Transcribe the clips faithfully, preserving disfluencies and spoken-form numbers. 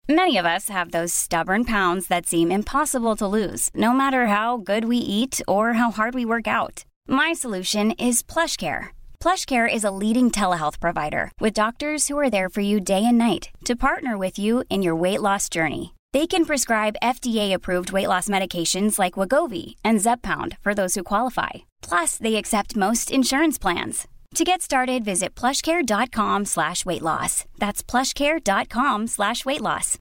Many of us have those stubborn pounds that seem impossible to lose, no matter how good we eat or how hard we work out. My solution is PlushCare. PlushCare is a leading telehealth provider with doctors who are there for you day and night to partner with you in your weight loss journey. They can prescribe F D A-approved weight loss medications like Wegovy and Zepbound for those who qualify. Plus, they accept most insurance plans. To get started, visit plushcare.com slash weight loss. That's plushcare.com slash weight loss.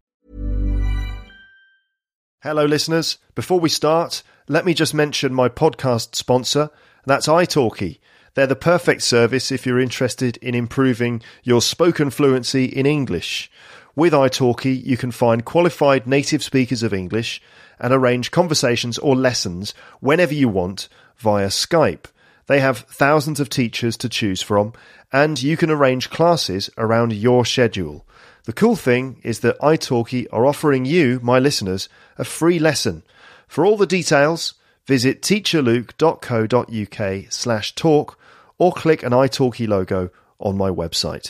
Hello, listeners. Before we start, let me just mention my podcast sponsor. That's italki. They're the perfect service if you're interested in improving your spoken fluency in English. With italki, you can find qualified native speakers of English and arrange conversations or lessons whenever you want via Skype. They have thousands of teachers to choose from, and you can arrange classes around your schedule. The cool thing is that italki are offering you, my listeners, a free lesson. For all the details, visit teacherluke.co.uk slash talk or click an italki logo on my website.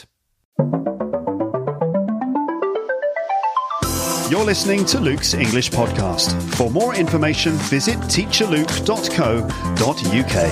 You're listening to Luke's English Podcast. For more information, visit teacherluke dot co dot uk.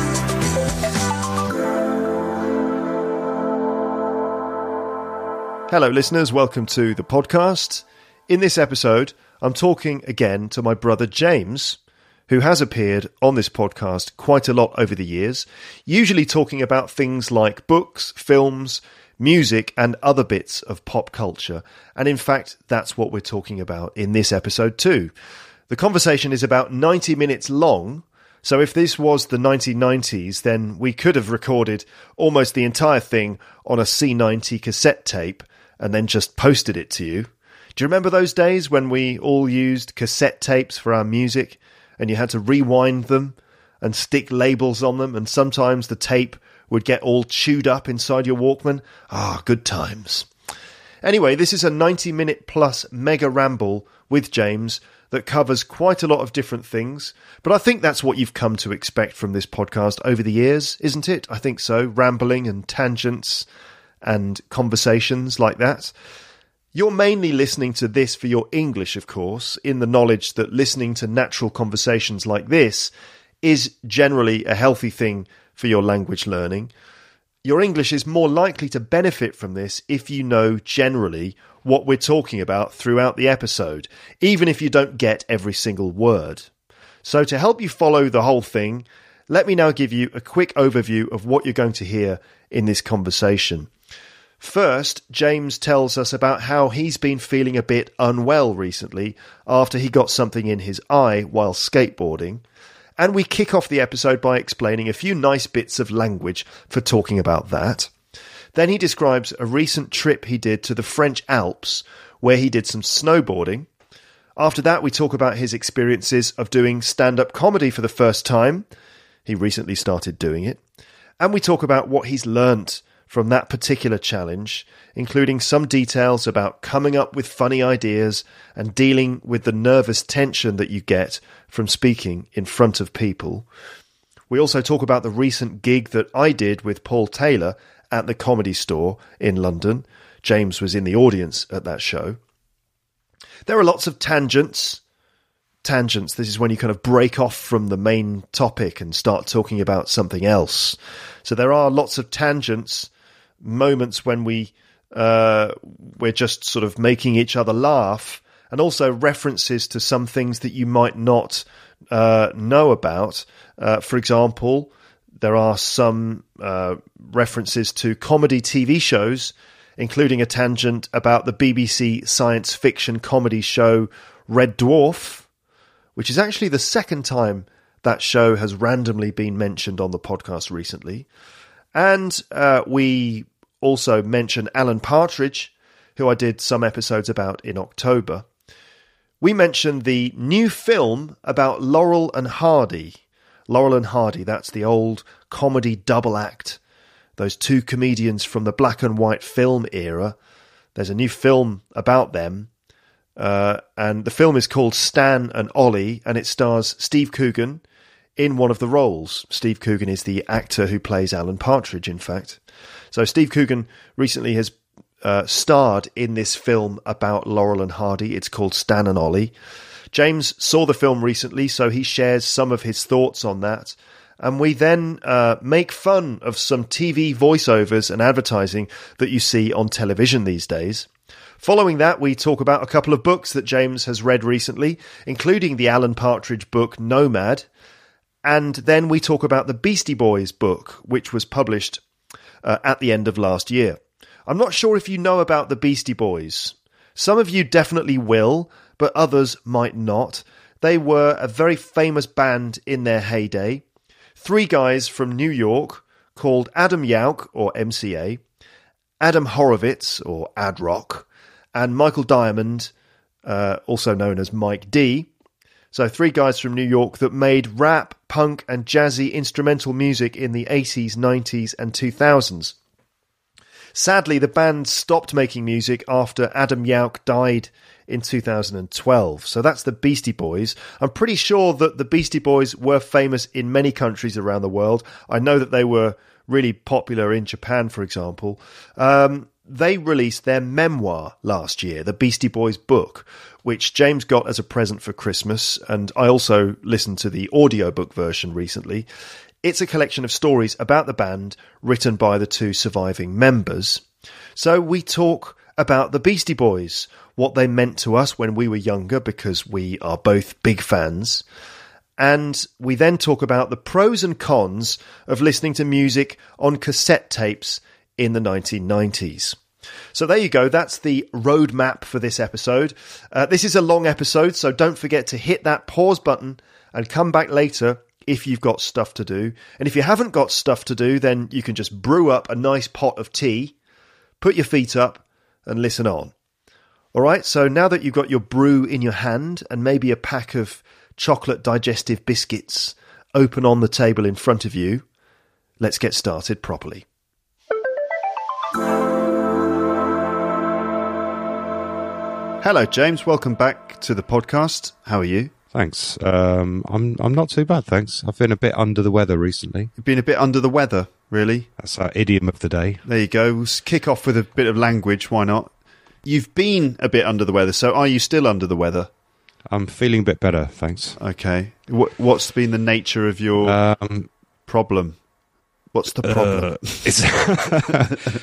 Hello, listeners. Welcome to the podcast. In this episode, I'm talking again to my brother James, who has appeared on this podcast quite a lot over the years, usually talking about things like books, films, music, and other bits of pop culture. And in fact, that's what we're talking about in this episode too. The conversation is about ninety minutes long, so if this was the nineteen nineties, then we could have recorded almost the entire thing on a C ninety cassette tape and then just posted it to you. Do you remember those days when we all used cassette tapes for our music and you had to rewind them and stick labels on them, and sometimes the tape would get all chewed up inside your Walkman? Ah, good times. Anyway, this is a ninety minute plus mega ramble with James that covers quite a lot of different things, but I think that's what you've come to expect from this podcast over the years, isn't it? I think so. Rambling and tangents and conversations like that. You're mainly listening to this for your English, of course, in the knowledge that listening to natural conversations like this is generally a healthy thing for your language learning. Your English is more likely to benefit from this if you know generally what we're talking about throughout the episode, even if you don't get every single word. So to help you follow the whole thing, let me now give you a quick overview of what you're going to hear in this conversation. First, James tells us about how he's been feeling a bit unwell recently after he got something in his eye while skateboarding. And we kick off the episode by explaining a few nice bits of language for talking about that. Then he describes a recent trip he did to the French Alps, where he did some snowboarding. After that, we talk about his experiences of doing stand-up comedy for the first time. He recently started doing it. And we talk about what he's learnt from that particular challenge, including some details about coming up with funny ideas and dealing with the nervous tension that you get from speaking in front of people. We also talk about the recent gig that I did with Paul Taylor at the Comedy Store in London. James was in the audience at that show. There are lots of tangents. Tangents, this is when you kind of break off from the main topic and start talking about something else. So there are lots of tangents, moments when we uh we're just sort of making each other laugh, and also references to some things that you might not uh know about. Uh for example, there are some uh references to comedy T V shows, including a tangent about the B B C science fiction comedy show Red Dwarf, which is actually the second time that show has randomly been mentioned on the podcast recently. And uh, we also mention Alan Partridge, who I did some episodes about in October. We mentioned the new film about Laurel and Hardy. Laurel and Hardy, that's the old comedy double act. Those two comedians from the black and white film era. There's a new film about them. Uh, and the film is called Stan and Ollie, and it stars Steve Coogan in one of the roles. Steve Coogan is the actor who plays Alan Partridge, in fact. So Steve Coogan recently has uh, starred in this film about Laurel and Hardy. It's called Stan and Ollie. James saw the film recently, so he shares some of his thoughts on that. And we then uh, make fun of some T V voiceovers and advertising that you see on television these days. Following that, we talk about a couple of books that James has read recently, including the Alan Partridge book Nomad. And then we talk about the Beastie Boys book, which was published uh, at the end of last year. I'm not sure if you know about the Beastie Boys. Some of you definitely will, but others might not. They were a very famous band in their heyday. Three guys from New York called Adam Yauch, or M C A, Adam Horovitz, or Ad Rock, and Michael Diamond, uh, also known as Mike D. So three guys from New York that made rap, punk and jazzy instrumental music in the eighties, nineties and two thousands. Sadly, the band stopped making music after Adam Yauch died in two thousand twelve. So that's the Beastie Boys. I'm pretty sure that the Beastie Boys were famous in many countries around the world. I know that they were really popular in Japan, for example. Um, they released their memoir last year, the Beastie Boys book, which James got as a present for Christmas, and I also listened to the audiobook version recently. It's a collection of stories about the band written by the two surviving members. So we talk about the Beastie Boys, what they meant to us when we were younger, because we are both big fans. And we then talk about the pros and cons of listening to music on cassette tapes in the nineteen nineties. So there you go. That's the roadmap for this episode. Uh, this is a long episode, so don't forget to hit that pause button and come back later if you've got stuff to do. And if you haven't got stuff to do, then you can just brew up a nice pot of tea, put your feet up and listen on. All right, so now that you've got your brew in your hand and maybe a pack of chocolate digestive biscuits open on the table in front of you, let's get started properly. Hello, James. Welcome back to the podcast. How are you? Thanks. Um, I'm I'm not too bad, thanks. I've been a bit under the weather recently. You've been a bit under the weather, really? That's our idiom of the day. There you go. We'll kick off with a bit of language. Why not? You've been a bit under the weather, so are you still under the weather? I'm feeling a bit better, thanks. Okay. What, what's been the nature of your um, problem? What's the problem? Uh, it's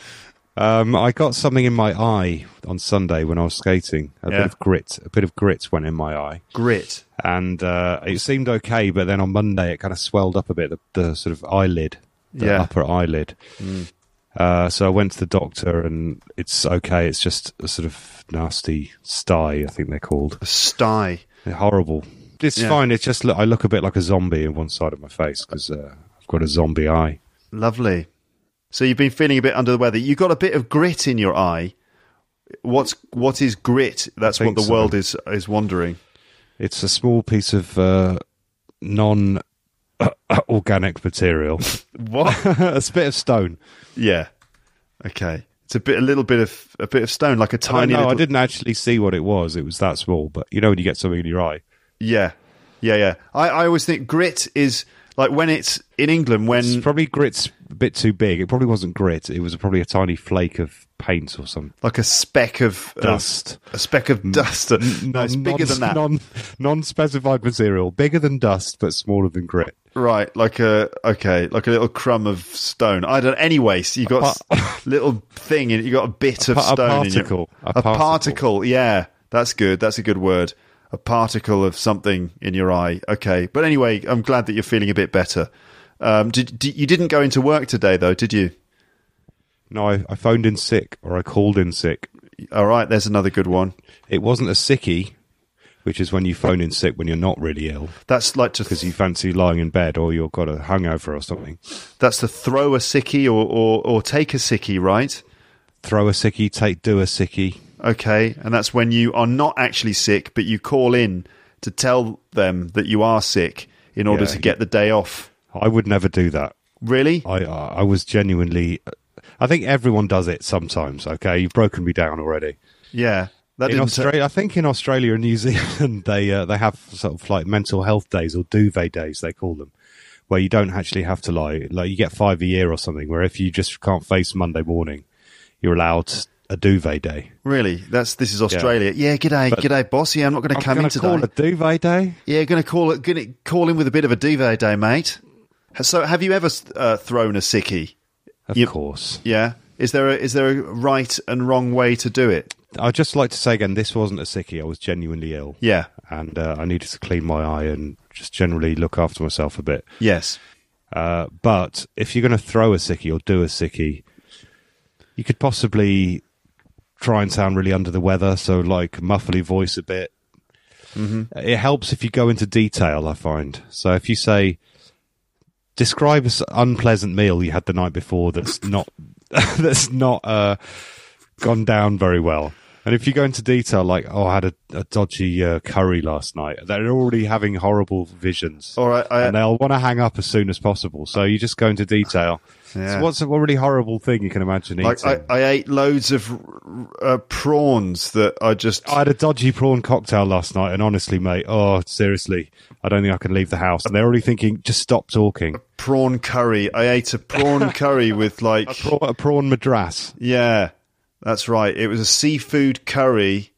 um, I got something in my eye on Sunday when I was skating. A yeah. bit of grit. A bit of grit went in my eye. Grit. And uh, it seemed okay, but then on Monday it kind of swelled up a bit, the, the sort of eyelid, the yeah. upper eyelid. Mm. Uh, so I went to the doctor and it's okay. It's just a sort of nasty sty, I think they're called. A sty. They're horrible. It's yeah. fine. It's just, I look a bit like a zombie in one side of my face because uh, I've got a zombie eye. Lovely. So you've been feeling a bit under the weather. You got a bit of grit in your eye. What's what is grit? That's what the so. world is is wondering. It's a small piece of uh, non organic material. What? A bit of stone. Yeah. Okay. It's a bit, a little bit of a bit of stone, like a tiny. No, little... I didn't actually see what it was. It was that small, but you know when you get something in your eye. Yeah, yeah, yeah. I, I always think grit is like when it's in England when it's probably grit's a bit too big. It probably wasn't grit. It was probably a tiny flake of paint or something, like a speck of dust. Uh, a speck of dust. No, it's non, bigger than that. Non, non-specified material, bigger than dust, but smaller than grit. Right, like a okay, like a little crumb of stone. I don't. Anyway, so you got a par- little thing in it. You got a bit a, of stone a particle, in your, a, a particle. particle. Yeah, that's good. That's a good word. A particle of something in your eye. Okay, but anyway, I'm glad that you're feeling a bit better. Um, did, did you didn't go into work today though, did you? No, I, I phoned in sick, or I called in sick. All right, there's another good one. It wasn't a sickie, which is when you phone in sick when you're not really ill. That's like to because th- you fancy lying in bed or you've got a hangover or something. That's to throw a sickie or, or, or take a sickie, right? Throw a sickie, take do a sickie. Okay, and that's when you are not actually sick, but you call in to tell them that you are sick in order yeah, to get the day off. I would never do that. Really? I I was genuinely... I think everyone does it sometimes, okay? You've broken me down already. Yeah. That in Australia, t- I think in Australia and New Zealand, they uh, they have sort of like mental health days or duvet days, they call them, where you don't actually have to lie. Like you get five a year or something, where if you just can't face Monday morning, you're allowed a duvet day. Really? That's this is Australia. Yeah, yeah g'day, but g'day, boss. Yeah, I'm not going to come in today. I'm going to call it duvet day. Yeah, going to call it. Going to call in with a bit of a duvet day, mate. So, have you ever uh, thrown a sickie? Of you, course. Yeah. Is there a is there a right and wrong way to do it? I'd just like to say again, this wasn't a sickie. I was genuinely ill. Yeah. And uh, I needed to clean my eye and just generally look after myself a bit. Yes. Uh, but if you're going to throw a sickie or do a sickie, you could possibly try and sound really under the weather, so like muffly voice a bit. Mm-hmm. It helps if you go into detail, I find. So if you say, describe an unpleasant meal you had the night before that's not that's not uh, gone down very well. And if you go into detail, like, oh, I had a, a dodgy uh, curry last night, they're already having horrible visions. All right, I, and they'll want to hang up as soon as possible. So you just go into detail. Yeah. So what's a really horrible thing you can imagine eating? Like I, I ate loads of uh, prawns that I just... I had a dodgy prawn cocktail last night, and honestly, mate, oh, seriously, I don't think I can leave the house. And they're already thinking, just stop talking. A prawn curry. I ate a prawn curry with like... A, pra- a prawn madras. Yeah. That's right. It was a seafood curry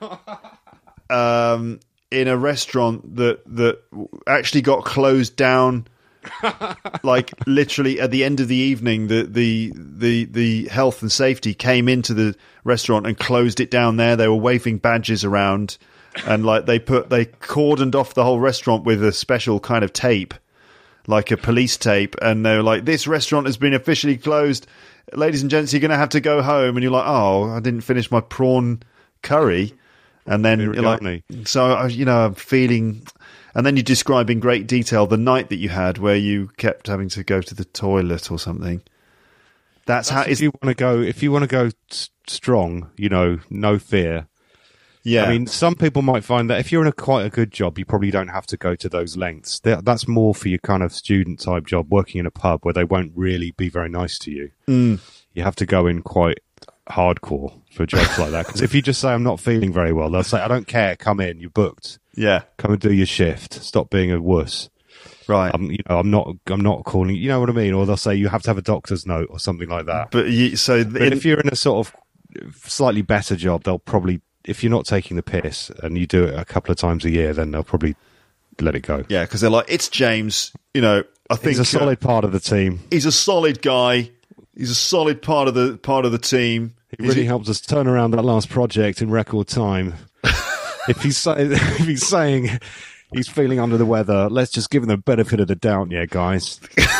um, in a restaurant that that actually got closed down. Like literally at the end of the evening, the, the the the health and safety came into the restaurant and closed it down there. They were waving badges around, and like they put they cordoned off the whole restaurant with a special kind of tape, like a police tape, and they were like, "This restaurant has been officially closed. Ladies and gents, you're going to have to go home." And you're like, oh, I didn't finish my prawn curry. And then you're like, so, you know, I'm feeling... And then you describe in great detail the night that you had where you kept having to go to the toilet or something. That's, That's how... If you want to go, if you want to go strong, you know, no fear. Yeah. I mean, some people might find that if you're in a quite a good job, you probably don't have to go to those lengths. That's more for your kind of student type job, working in a pub where they won't really be very nice to you. Mm. You have to go in quite hardcore for jobs like that. Because if you just say, I'm not feeling very well, they'll say, I don't care, come in, you're booked. Yeah. Come and do your shift. Stop being a wuss. Right. I'm, you know, I'm not, I'm not calling, you know what I mean? Or they'll say you have to have a doctor's note or something like that. But, you, so but in, if you're in a sort of slightly better job, they'll probably, if you're not taking the piss and you do it a couple of times a year, then they'll probably let it go. Yeah, because they're like, it's James, you know, I think... He's a solid uh, part of the team. He's a solid guy. He's a solid part of the part of the team. He really he... helped us turn around that last project in record time. if he's say, if he's saying he's feeling under the weather, let's just give him the benefit of the doubt, yeah, guys.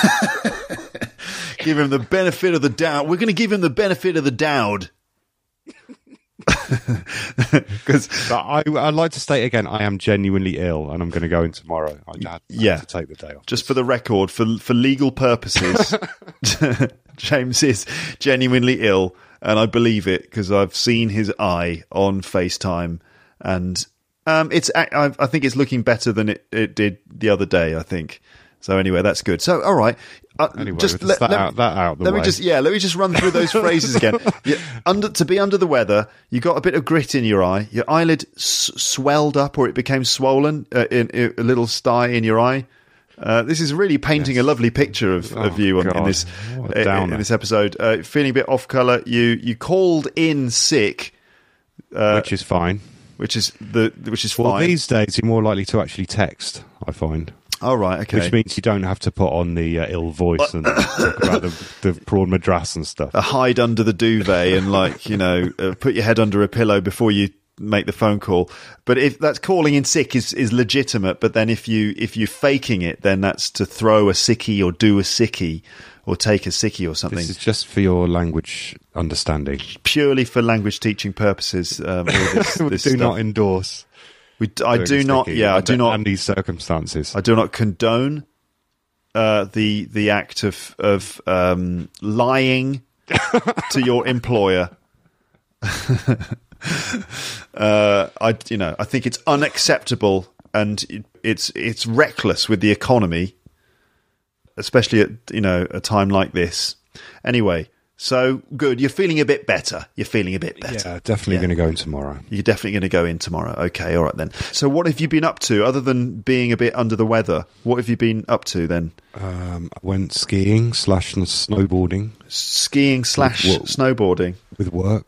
Give him the benefit of the doubt. We're going to give him the benefit of the doubt. Because I, I'd like to state again, I am genuinely ill, and I'm going to go in tomorrow. I had, I yeah, had to take the day off. Just for the record, for for legal purposes, James is genuinely ill, and I believe it because I've seen his eye on FaceTime, and um, it's I, I think it's looking better than it, it did the other day. I think. So anyway, that's good. So all right, uh, anyway, just let, let, that, out, that out the let way. me just yeah, let me just run through those phrases again. Yeah, under to be under the weather, you got a bit of grit in your eye. Your eyelid s- swelled up, or it became swollen. Uh, in, in a little sty in your eye. Uh, this is really painting yes. a lovely picture of, oh, of you on, in this in, in this episode. Uh, feeling a bit off colour. You you called in sick, uh, which is fine. Which is the which is well, fine. These days, you're more likely to actually text. I find. Oh, right, okay. Which means you don't have to put on the uh, ill voice and talk about the, the prawn madras and stuff. A hide under the duvet and, like, you know, uh, put your head under a pillow before you make the phone call. But if that's calling in sick is, is legitimate, but then if, you, if you're faking it, then that's to throw a sickie or do a sickie or take a sickie or something. This is just for your language understanding. Purely for language teaching purposes. Um, all this, this do stuff. not endorse. We, I do not. Yeah, I do not. Under these circumstances, I do not condone uh, the the act of of um, lying to your employer. uh, I, you know, I think it's unacceptable and it, it's it's reckless with the economy, especially at you know a time like this. Anyway. So, good. You're feeling a bit better. You're feeling a bit better. Yeah, definitely yeah. going to go in tomorrow. You're definitely going to go in tomorrow. Okay, all right then. So what have you been up to, other than being a bit under the weather? What have you been up to then? Um, I went skiing slash snowboarding. Skiing slash with, snowboarding? With work.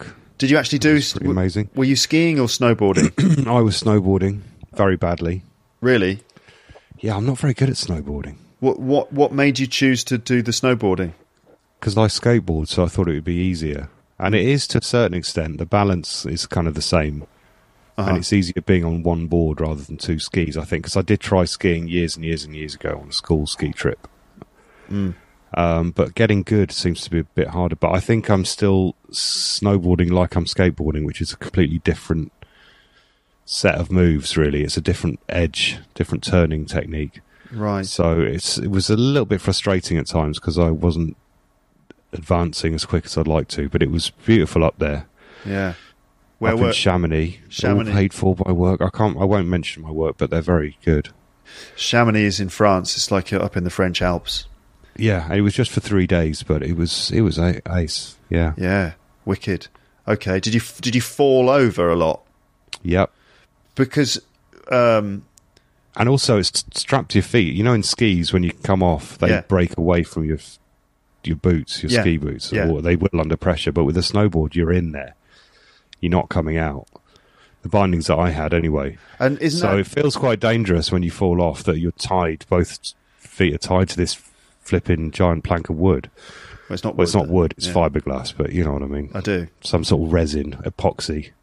Did you actually do? Pretty amazing. Were you skiing or snowboarding? I was snowboarding very badly. Really? Yeah, I'm not very good at snowboarding. What what what made you choose to do the snowboarding? Because I skateboard, so I thought it would be easier. And it is to a certain extent. The balance is kind of the same. Uh-huh. And it's easier being on one board rather than two skis, I think. Because I did try skiing years and years and years ago on a school ski trip. Mm. Um, but getting good seems to be a bit harder. But I think I'm still snowboarding like I'm skateboarding, which is a completely different set of moves, really. It's a different edge, different turning technique. Right. So it's it was a little bit frustrating at times because I wasn't advancing as quick as I'd like to, but it was beautiful up there. Yeah. Where up were in Chamonix, Chamonix. All paid for by work. I can't. I won't mention my work, but they're very good. Chamonix is in France. It's like up in the French Alps. Yeah, and it was just for three days, but it was it was a- ace. Yeah. Yeah. Wicked. Okay. Did you did you fall over a lot? Yep. Because. Um, And also, it's strapped to your feet. You know, in skis, when you come off, they Yeah. break away from your your boots, your Yeah. ski boots. Yeah. Or they will under pressure. But with a snowboard, you're in there. You're not coming out. The bindings that I had, anyway. and isn't So that it feels quite dangerous when you fall off that you're tied. Both feet are tied to this flipping giant plank of wood. well, it's not. Well, it's not though. wood. It's Yeah. fiberglass. But you know what I mean. I do. Some sort of resin, epoxy.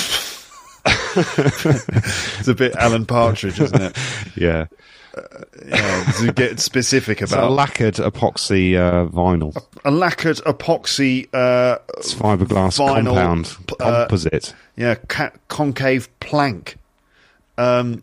It's a bit Alan Partridge, isn't it? Yeah. Yeah, to get specific It's a about lacquered epoxy uh, vinyl. a lacquered epoxy. Uh, It's fiberglass vinyl, compound uh, composite. yeah, ca- concave plank. Um,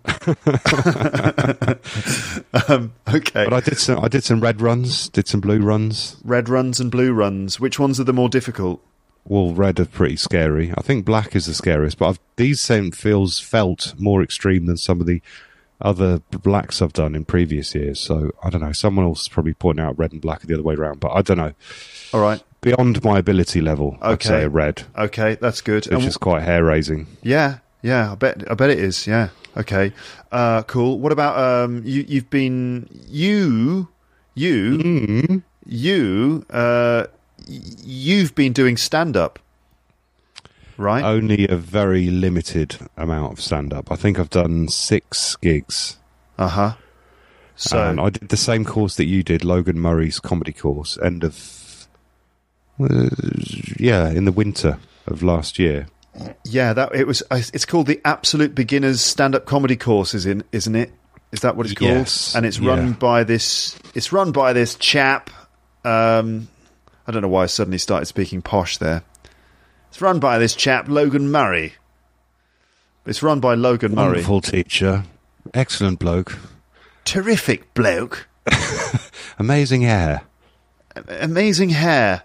um, okay. But I did some. I did some red runs. Did some blue runs. Red runs and blue runs. Which ones are the more difficult? Well, red are pretty scary. I think black is the scariest. But I've, these same feels felt more extreme than some of the other blacks I've done in previous years. So I don't know. Someone else is probably pointing out red and black are the other way around. But I don't know. All right. Beyond my ability level, I'd Okay. say a red, Okay, that's good. which And is quite hair raising. yeah, yeah. I bet. I bet it is. Yeah. Okay. Uh, cool. What about um? You. You've been you. You. Mm. You. Uh. y- You've been doing stand up. Right. Only a very limited amount of stand up. I think I've done six gigs. Uh huh. So and I did the same course that you did, Logan Murray's comedy course, end of, uh, yeah, in the winter of last year. yeah, that it was. It's called the Absolute Beginners Stand Up Comedy Course, is in, isn't it? Is that what it's called? Yes, And it's run yeah. by this. It's run by this chap. Um, I don't know why I suddenly started speaking posh there. It's run by this chap, Logan Murray. It's run by Logan Murray. Wonderful teacher, excellent bloke, Terrific bloke. amazing hair. Amazing hair.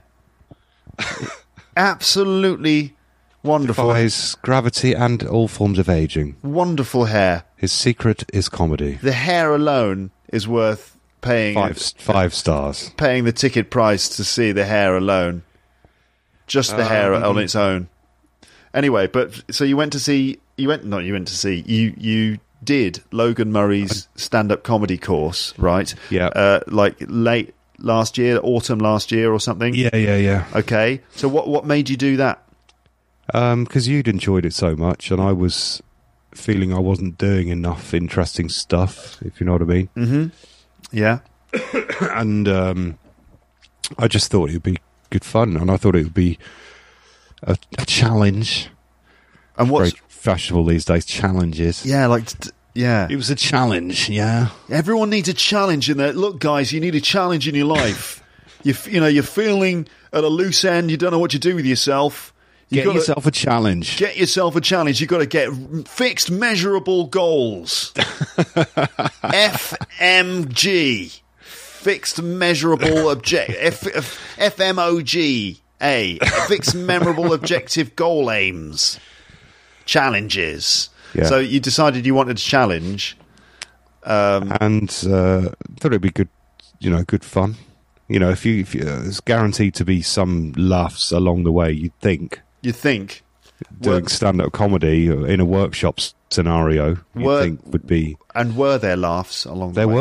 Absolutely wonderful. Defies gravity and all forms of aging. Wonderful hair. His secret is comedy. The hair alone is worth paying Five five stars. paying the ticket price to see the hair alone. Just the hair Um, on its own. Anyway, but so you went to see you went not you went to see you you did Logan Murray's stand-up comedy course, right? Yeah. Uh, like late last year, autumn last year or something. Yeah, yeah, yeah. Okay. So what what made you do that? Um, because you'd enjoyed it so much, and I was feeling I wasn't doing enough interesting stuff, if you know what I mean. Mm-hmm. Yeah. And um, I just thought it would be good fun, and I thought it would be a, a challenge. And what's Very fashionable these days, challenges. yeah, like t- yeah. It was a challenge, yeah. Everyone needs a challenge in there. Look, guys, you need a challenge in your life. you f- you know, you're feeling at a loose end. You don't know what to do with yourself. You Get gotta yourself a challenge. get yourself a challenge. You've got to get fixed, measurable goals. F M G, fixed, measurable object. F- F- F M O G A, fixed, memorable, objective goal aims. Challenges. Yeah. So you decided you wanted a challenge. Um, and uh, thought it'd be good, you know, good fun. You know, if you, if you uh, it's guaranteed to be some laughs along the way, you'd think. you think Doing Were- stand-up comedy in a workshop s- scenario, you'd Were- think would be... and were there laughs along the There way? were.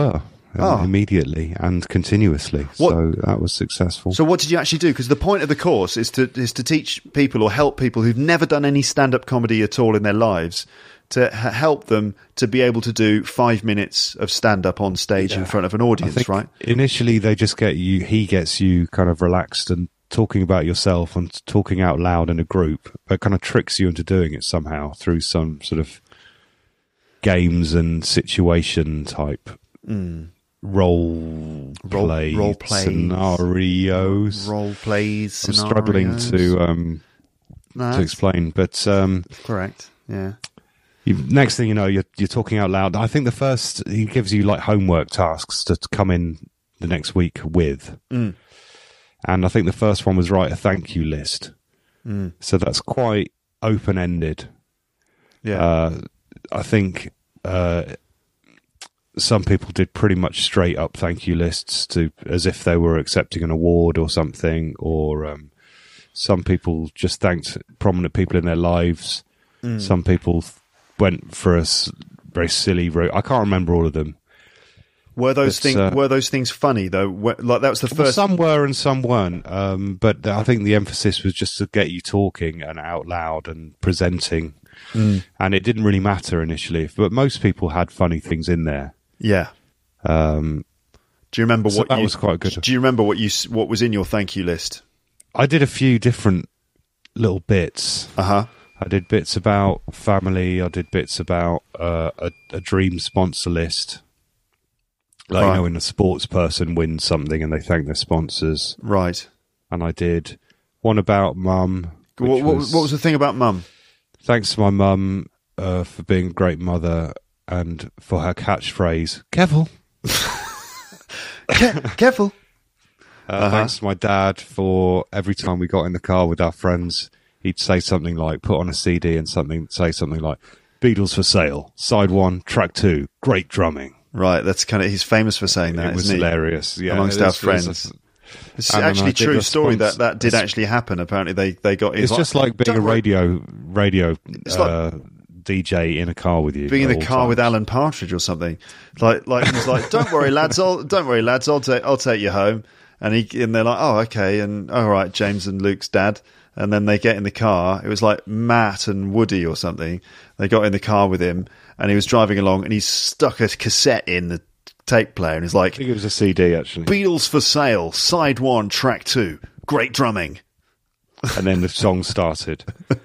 uh, Oh. immediately and continuously. What- So that was successful. So what did you actually do? Because the point of the course is to is to teach people or help people who've never done any stand-up comedy at all in their lives to h- help them to be able to do five minutes of stand-up on stage in front of an I audience, think right? initially they just get you, he gets you kind of relaxed and talking about yourself and talking out loud in a group, but kind of tricks you into doing it somehow through some sort of games and situation type Mm. role Role- play role plays. scenarios. Role plays. I'm struggling scenarios. to um, No, to that's explain, but um, correct. Yeah. you, next thing you know, you're you're talking out loud. I think the first he gives you like homework tasks to, to come in the next week with, Mm. and I think the first one was write a thank you list. Mm. So that's quite open ended. Yeah. Uh, I think uh, some people did pretty much straight up thank you lists to as if they were accepting an award or something, or um, some people just thanked prominent people in their lives. Mm. Some people th- went for a s- very silly route. I can't remember all of them. Were those But, things uh, were those things funny though? Were, like that was the Well, first. some were and some weren't. Um, but I think the emphasis was just to get you talking and out loud and presenting. Mm. And it didn't really matter initially, but most people had funny things in there. Yeah. Um, Do you remember So what that you, was quite good. Do you remember what you s- what was in your thank you list? I did a few different little bits. Uh huh. I did bits about family. I did bits about uh, a, a dream sponsor list. Like, Right. you know, when a sports person wins something and they thank their sponsors. Right. And I did one about mum. which What, what, what was the thing about mum? Thanks to my mum uh, for being a great mother and for her catchphrase, careful. Care- careful. Uh, Uh-huh. Thanks to my dad for every time we got in the car with our friends, he'd say something like, put on a C D and something, say something like, Beatles for sale, side one, track two, great drumming. Right. That's kind of he's famous for saying that. It was isn't he? hilarious. Yeah, Amongst it our was- friends. it was- It's And then actually I a did true a story that spons- that did it's- actually happen. Apparently, they they got. It's just like being a "Don't worry." radio radio It's like- uh, D J in a car with you. being in at the all car with times. Alan Partridge or something. Like, like he's like, "Don't worry, lads. I'll don't worry, lads. I'll take I'll take you home." And he and they're like, "Oh, okay." And all right, James and Luke's dad. And then they get in the car. It was like Matt and Woody or something. They got in the car with him, and he was driving along, and he stuck a cassette in the tape player, and he's I like, think it was a C D, actually. "Beatles for sale, side one, track two, great drumming." And then the song started.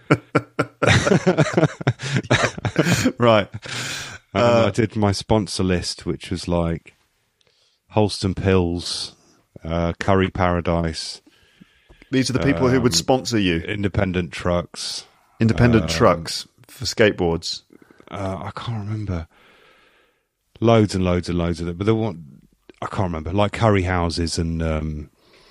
Right. And Uh, then I did my sponsor list, which was like Holston Pills, uh, Curry Paradise, These are the people who would Um, sponsor you. Independent Trucks. Independent um, trucks for skateboards. Uh, I can't remember. Loads and loads and loads of them. But there one, I can't remember. Like curry houses and... Um,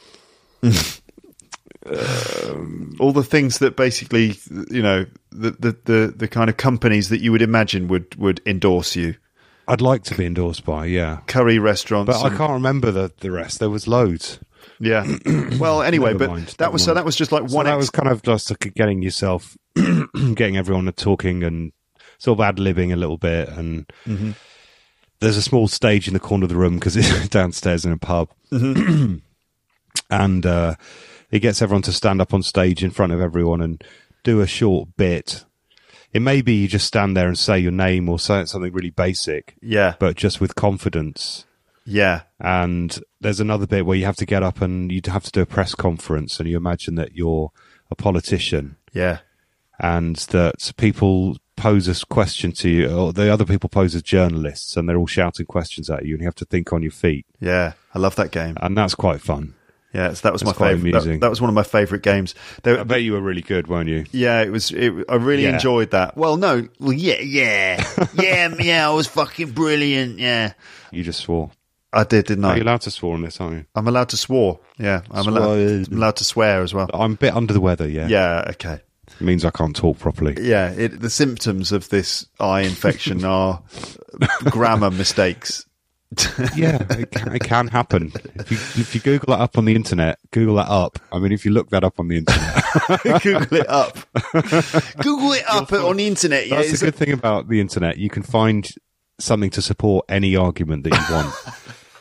All the things that basically, you know, the, the, the, the kind of companies that you would imagine would, would endorse you. I'd like to be endorsed by, yeah. Curry restaurants. But I and- can't remember the, the rest. There was loads. Yeah. Well, anyway, Never but mind, that never was so. mind. That was just like So one. that ex- was kind of just like getting yourself, getting everyone talking and sort of ad-libbing a little bit. And Mm-hmm. there's a small stage in the corner of the room because it's downstairs in a pub. Mm-hmm. And uh, he gets everyone to stand up on stage in front of everyone and do a short bit. It may be you just stand there and say your name or say something really basic, Yeah. but just with confidence. Yeah. And there's another bit where you have to get up and you have to do a press conference and you imagine that you're a politician Yeah. and that people pose a question to you, or the other people pose as journalists and they're all shouting questions at you and you have to think on your feet. Yeah. I love that game. And that's quite fun. Yeah. So that was It's my quite favorite. That, amusing. that was one of my favorite games. They, I bet you were really good, weren't you? Yeah, it was. It, I really Yeah. enjoyed that. Well, no, well, yeah, yeah, yeah, yeah. I was fucking brilliant. Yeah, You just swore. I did, didn't Are I? you allowed to swear on this, aren't you? I'm allowed to swear. Yeah, I'm allowed, Swear. I'm allowed to swear as well. I'm a bit under the weather, yeah. Yeah, okay. It means I can't talk properly. Yeah, it, the symptoms of this eye infection are grammar mistakes. Yeah, it can, it can happen. If you, if you Google that up on the internet, Google that up. I mean, if you look that up on the internet, Google it up. Google it up on the internet. Yeah, that's it's the good thing about the internet. You can find something to support any argument that you want.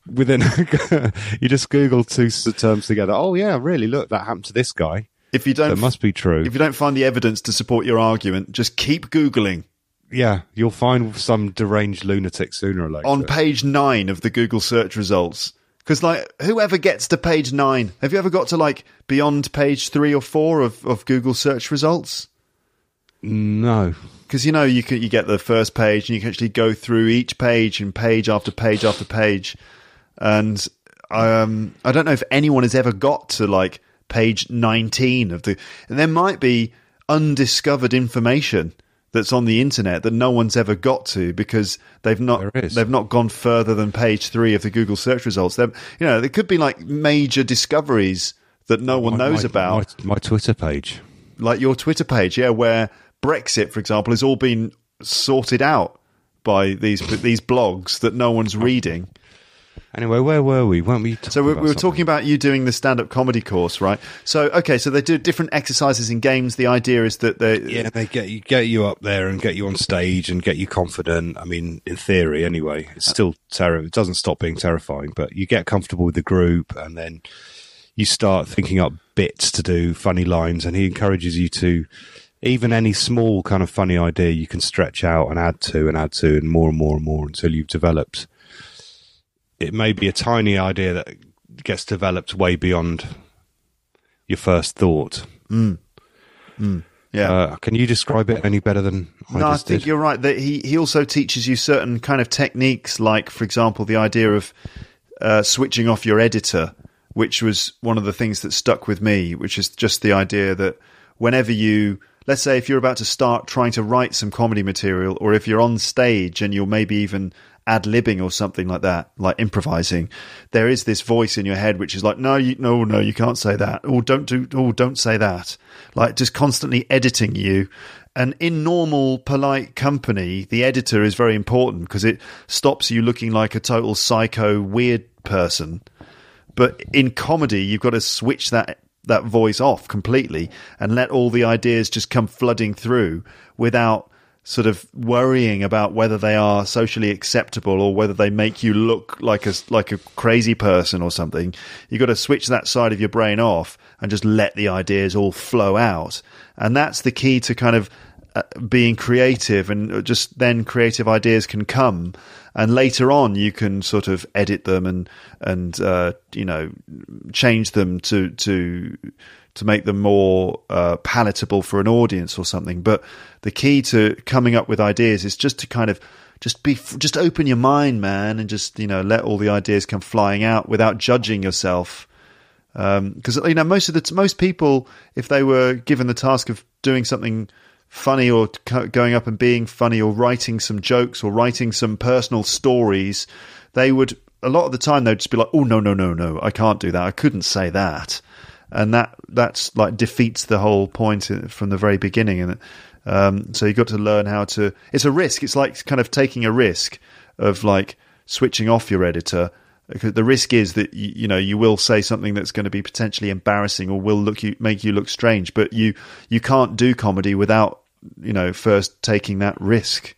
within you just Google two terms together. Oh yeah, really? Look, that happened to this guy. If you don't, so it must be true. If you don't find the evidence to support your argument, just keep Googling. Yeah, you'll find some deranged lunatic sooner or later. On page nine of the Google search results. Because, like, whoever gets to page nine, have you ever got to, like, beyond page three or four of, of Google search results? No. Because, you know, you can, you get the first page and you can actually go through each page and page after page after page. And um, I don't know if anyone has ever got to, like, page nineteen of the... And there might be undiscovered information that's on the internet that no one's ever got to because they've not they've not gone further than page three of the Google search results. They're, you know, there could be like major discoveries that no one my, knows my, about. My, my Twitter page. Like your Twitter page, yeah, where Brexit, for example, has all been sorted out by these these blogs that no one's reading. Anyway, where were we? Weren't we? So we, we were something? talking about you doing the stand-up comedy course, right? So okay, so they do different exercises in games. The idea is that they yeah they get you get you up there and get you on stage and get you confident. I mean, in theory, anyway, it's still terror. It doesn't stop being terrifying, but you get comfortable with the group, and then you start thinking up bits to do, funny lines, and he encourages you to. Even any small kind of funny idea, you can stretch out and add to and add to, and more and more and more until you've developed. It may be a tiny idea that gets developed way beyond your first thought. Mm. Mm. Yeah. Uh, can you describe it any better than I no, just I think did? You're right. That he, he also teaches you certain kind of techniques, like, for example, the idea of uh, switching off your editor, which was one of the things that stuck with me, which is just the idea that whenever you... Let's say if you're about to start trying to write some comedy material, or if you're on stage and you're maybe even ad-libbing or something like that, like improvising, there is this voice in your head which is like, no, you, no, no, you can't say that. Oh, don't do, oh, don't say that. Like just constantly editing you. And in normal, polite company, the editor is very important because it stops you looking like a total psycho, weird person. But in comedy, you've got to switch that that voice off completely and let all the ideas just come flooding through without sort of worrying about whether they are socially acceptable or whether they make you look like a, like a crazy person or something. You've got to switch that side of your brain off and just let the ideas all flow out. And that's the key to kind of uh, being creative, and just then creative ideas can come. And later on, you can sort of edit them and and uh, you know change them to to to make them more uh, palatable for an audience or something. But the key to coming up with ideas is just to kind of just be just open your mind, man, and just you know let all the ideas come flying out without judging yourself. Because um, you know most of the most people, if they were given the task of doing something funny or going up and being funny or writing some jokes or writing some personal stories, they would, a lot of the time, they'd just be like, oh, no, no, no, no, I can't do that. I couldn't say that. And that that's like defeats the whole point from the very beginning. And um, so you've got to learn how to, it's a risk. It's like kind of taking a risk of like switching off your editor. The risk is that you, you know you will say something that's going to be potentially embarrassing or will look you make you look strange, but you you can't do comedy without you know first taking that risk.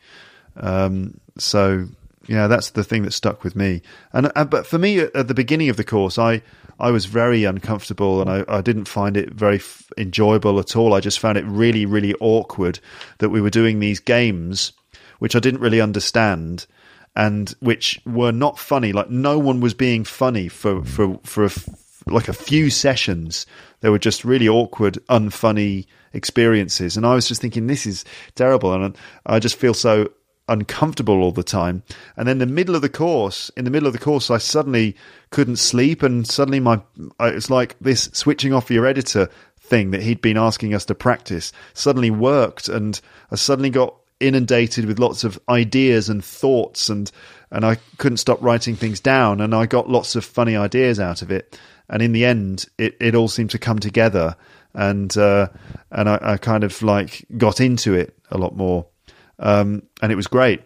Um, so yeah, that's the thing that stuck with me. And uh, but for me at the beginning of the course, I I was very uncomfortable and I, I didn't find it very f- enjoyable at all. I just found it really really awkward that we were doing these games, which I didn't really understand. And which were not funny. Like no one was being funny for for for a, like a few sessions. They were just really awkward, unfunny experiences. And I was just thinking, this is terrible, and I just feel so uncomfortable all the time. And then the middle of the course, in the middle of the course, I suddenly couldn't sleep, and suddenly my it's like this switching off your editor thing that he'd been asking us to practice suddenly worked, and I suddenly got inundated with lots of ideas and thoughts, and and I couldn't stop writing things down, and I got lots of funny ideas out of it, and in the end it, it all seemed to come together, and uh, and I, I kind of like got into it a lot more, um, and it was great.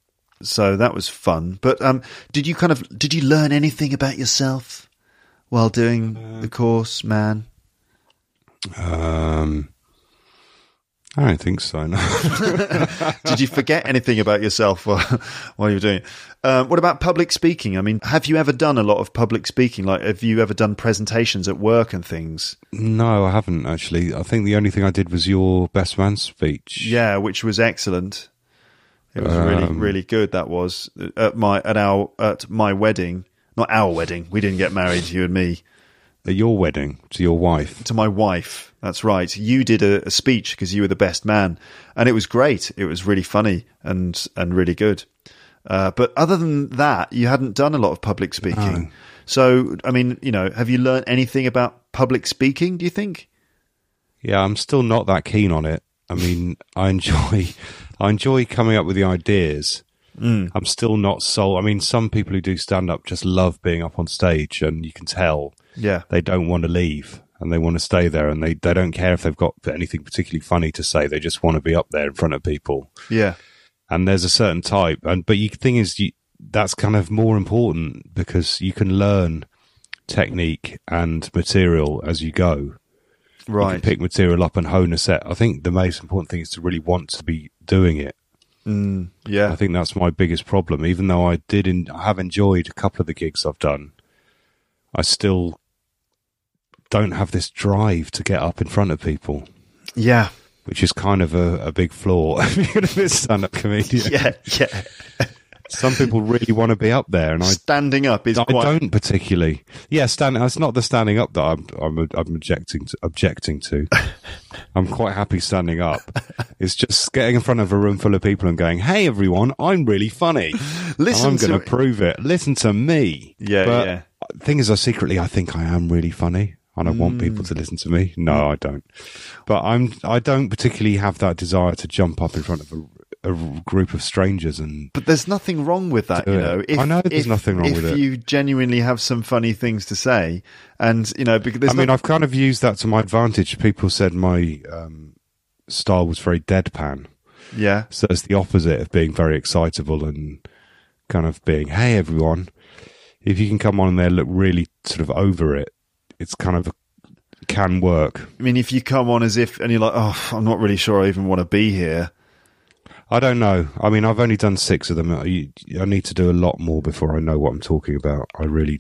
So that was fun. But um, did you kind of did you learn anything about yourself while doing uh, the course, man? Um. I don't think so, no. Did you forget anything about yourself while, while you were doing it? Um, what about public speaking? I mean, have you ever done a lot of public speaking? Like, have you ever done presentations at work and things? No, I haven't, actually. I think the only thing I did was your best man speech. Yeah, which was excellent. It was um, really, really good. That was at my at our at my wedding. Not our wedding. We didn't get married, you and me. At your wedding, to your wife. To my wife. That's right. You did a, a speech because you were the best man, and it was great. It was really funny and and really good. Uh, but other than that, you hadn't done a lot of public speaking. No. So, I mean, you know, have you learned anything about public speaking, do you think? Yeah, I'm still not that keen on it. I mean, I enjoy, I enjoy coming up with the ideas. Mm. I'm still not sold. I mean, some people who do stand up just love being up on stage, and you can tell. Yeah, they don't want to leave and they want to stay there, and they, they don't care if they've got anything particularly funny to say. They just want to be up there in front of people. Yeah. And there's a certain type. And but the thing is, you, that's kind of more important because you can learn technique and material as you go. Right. You can pick material up and hone a set. I think the most important thing is to really want to be doing it. Mm, yeah. I think that's my biggest problem. Even though I did, in, I have enjoyed a couple of the gigs I've done, I still don't have this drive to get up in front of people. Yeah. Which is kind of a, a big flaw if you're going to be a stand-up comedian. Yeah, yeah. Some people really want to be up there, and I standing up is. I quite... don't particularly. Yeah, standing. It's not the standing up that I'm I'm, I'm objecting to. Objecting to. I'm quite happy standing up. It's just getting in front of a room full of people and going, "Hey, everyone, I'm really funny. Listen, I'm going to to prove it. Listen to me." Yeah, but yeah. The thing is, I secretly I think I am really funny. I don't mm. want people to listen to me. No, I don't. But I'm. I don't particularly have that desire to jump up in front of a. a group of strangers and but there's nothing wrong with that, you know. If, I know there's if, nothing wrong if with it. If you genuinely have some funny things to say, and you know, because I mean, not... I've kind of used that to my advantage. People said my um, style was very deadpan. Yeah. So it's the opposite of being very excitable and kind of being, hey, everyone. If you can come on there, look really sort of over it, it's kind of can work. I mean, if you come on as if, and you're like, oh, I'm not really sure I even want to be here. I don't know. I mean, I've only done six of them. I, I need to do a lot more before I know what I'm talking about. I really...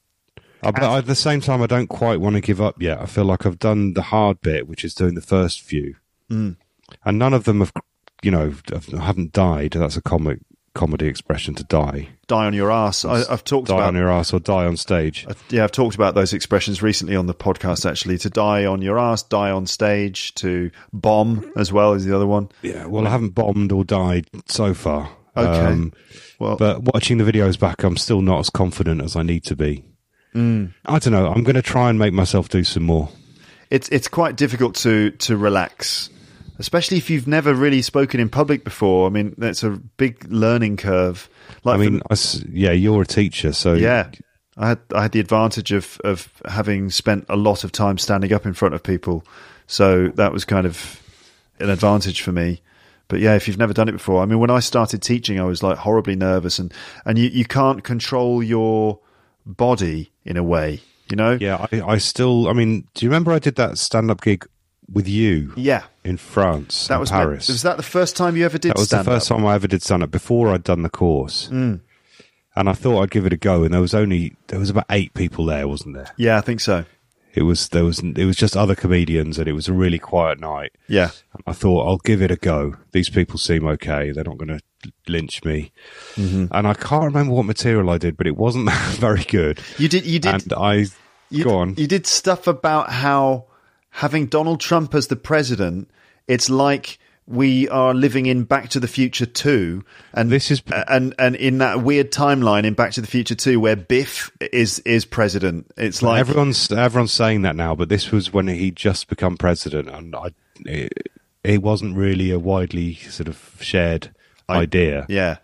I, but at the same time, I don't quite want to give up yet. I feel like I've done the hard bit, which is doing the first few. Mm. And none of them have, you know, haven't died. That's a comic comedy expression, to die. Die on your ass. I, I've talked die about... Die on your ass or die on stage. I, yeah, I've talked about those expressions recently on the podcast, actually. To die on your ass, die on stage, to bomb as well is the other one. Yeah, well, I haven't bombed or died so far. Okay. Um, well, but watching the videos back, I'm still not as confident as I need to be. Mm. I don't know. I'm going to try and make myself do some more. It's it's quite difficult to, to relax, especially if you've never really spoken in public before. I mean, that's a big learning curve. Like I mean, for, I, yeah, you're a teacher, so yeah, I had I had the advantage of of having spent a lot of time standing up in front of people, so that was kind of an advantage for me. But yeah, if you've never done it before, I mean, when I started teaching, I was like horribly nervous, and and you, you can't control your body in a way, you know. Yeah, I, I still. I mean, do you remember I did that stand-up gig with you? Yeah, in France, that in was Paris. Was that the first time you ever did? That was stand-up? the first time I ever did stand-up before I'd done the course. Mm. And I thought I'd give it a go, and there was only there was about eight people there, wasn't there? Yeah, I think so. It was there was it was just other comedians, and it was a really quiet night. Yeah, and I thought I'll give it a go. These people seem okay; they're not going to lynch me. Mm-hmm. And I can't remember what material I did, but it wasn't very good. You did, you did, and I you, go on. You did stuff about how having Donald Trump as the president, it's like we are living in Back to the Future two, and this is and and in that weird timeline in Back to the Future two where Biff is is president. It's like everyone's everyone's saying that now, but this was when he just become president, and I it, it wasn't really a widely sort of shared I, idea. Yeah,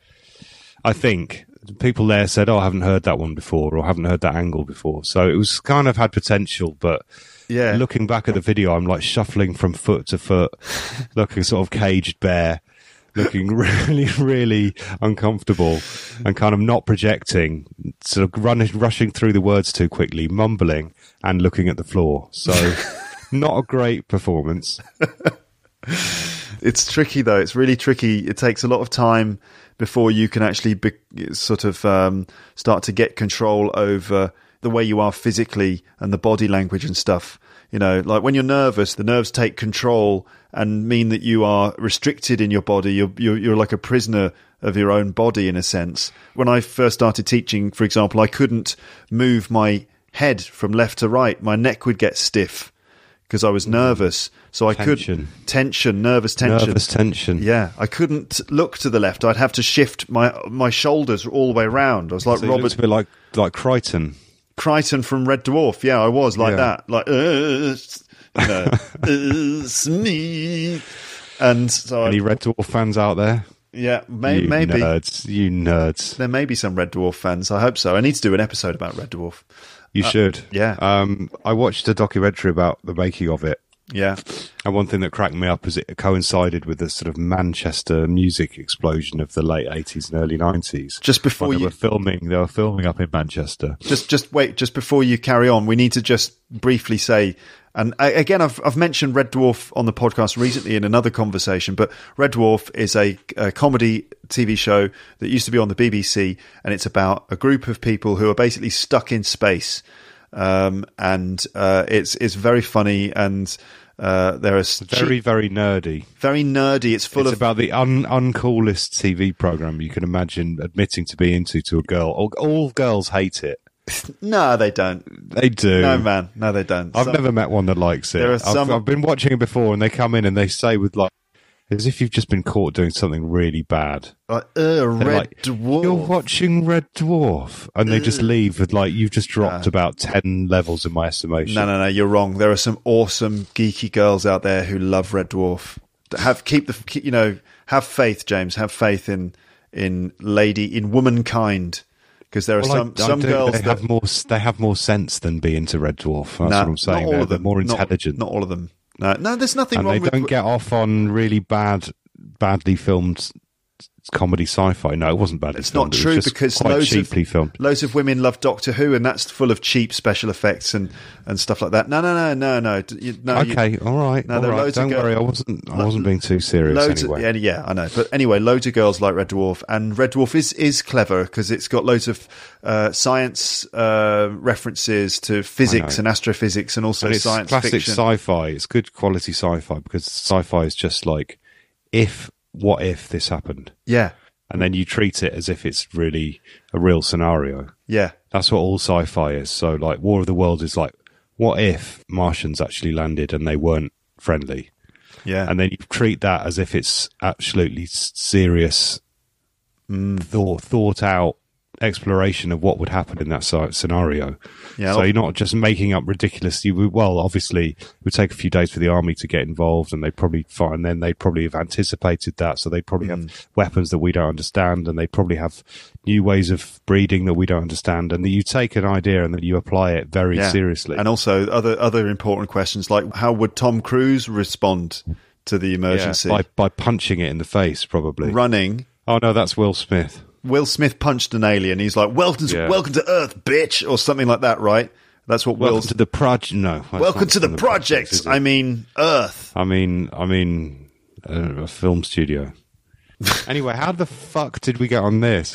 I think people there said, "Oh, I haven't heard that one before," or "haven't heard that angle before." So it was kind of had potential, but. Yeah. Looking back at the video, I'm like shuffling from foot to foot, looking sort of caged bear, looking really, really uncomfortable and kind of not projecting, sort of running, rushing through the words too quickly, mumbling and looking at the floor. So not a great performance. It's tricky, though. It's really tricky. It takes a lot of time before you can actually be, sort of um, start to get control over the way you are physically and the body language and stuff. You know, like when you're nervous, the nerves take control and mean that you are restricted in your body. You're, you're, you're like a prisoner of your own body in a sense. When I first started teaching, for example, I couldn't move my head from left to right. My neck would get stiff because I was nervous. So I Tension. could tension, nervous tension. Nervous tension. Yeah, I couldn't look to the left. I'd have to shift my my shoulders all the way around. I was like So you Robert looked a bit like like Crichton. Crichton from Red Dwarf. Yeah, I was like Yeah. that. Like, uh, you know, it's me. And so, Any I, Red Dwarf fans out there? yeah, may, you maybe. nerds. You nerds. There may be some Red Dwarf fans. I hope so. I need to do an episode about Red Dwarf. You should. yeah. Um, I watched a documentary about the making of it. Yeah. And one thing that cracked me up is it coincided with the sort of Manchester music explosion of the late eighties and early nineties. Just before When they you- were filming, they were filming up in Manchester. Just, just wait. Just before you carry on, we need to just briefly say, and I, again, I've I've mentioned Red Dwarf on the podcast recently in another conversation, but Red Dwarf is a, a comedy T V show that used to be on the B B C, and it's about a group of people who are basically stuck in space, um, and uh, it's it's very funny and. Uh, there are Very, very nerdy. very nerdy. It's full It's of about the un- uncoolest T V program you can imagine admitting to be into to a girl. All, all girls hate it. no, they don't. They do. No, man, no, they don't. I've Some- never met one that likes it. There are I've, some- I've been watching it before, and they come in and they say with like, as if you've just been caught doing something really bad. like, uh, They're Red like, Dwarf. You're watching Red Dwarf, and they just leave with like, you've just dropped about ten levels in my estimation. No, no, no. You're wrong. There are some awesome geeky girls out there who love Red Dwarf. Have keep the keep, you know have faith, James. Have faith in in lady in womankind, because there are Well, I- some I some do. girls they that have more. They have more sense than be into Red Dwarf. That's Nah, what I'm saying. Not all They're, of they're them. more Not- intelligent, Not, all of them. No, no. There's nothing and wrong they with. don't get off on really bad, badly filmed comedy sci-fi. No, it wasn't badly It's filmed. not It true was just because quite loads cheaply of filmed. loads of women love Doctor Who, and that's full of cheap special effects and, and stuff like that. No, no, no, no, no. You, no you- Okay, all right, No, all there are right. loads of Don't girl- worry, I wasn't. I wasn't being too serious Loads anyway. of, yeah, yeah, I know. But anyway, loads of girls like Red Dwarf, and Red Dwarf is, is clever because it's got loads of uh, science uh, references to physics know. and astrophysics, and also And it's science classic fiction. sci-fi. It's good quality sci-fi because sci-fi is just like, if, what if this happened? yeah, And then you treat it as if it's really a real scenario. yeah, That's what all sci-fi is. So, like, War of the Worlds is like, what if Martians actually landed and they weren't friendly? yeah. And then you treat that as if it's absolutely s- serious, Mm. thought thought out exploration of what would happen in that sci- scenario. Yeah, so well- you're not just making up ridiculous. You would- well, obviously, it would take a few days for the army to get involved, and they'd probably find. And then they'd probably have anticipated that, so they'd probably Mm. have weapons that we don't understand, and they probably have new ways of breeding that we don't understand. And that you take an idea and that you apply it very Yeah. seriously. And also other other important questions like how would Tom Cruise respond to the Yeah, emergency? by by punching it in the face, probably. Running. Oh no, that's Will Smith. Will Smith punched an alien. He's like, "Welcome to Yeah. welcome to Earth, bitch," or something like that, right? That's what Welcome Will's. to the project. No, that's Welcome not to the from project. is it? I mean, Earth. I mean, I mean, uh, a film studio. Anyway, how the fuck did we get on this?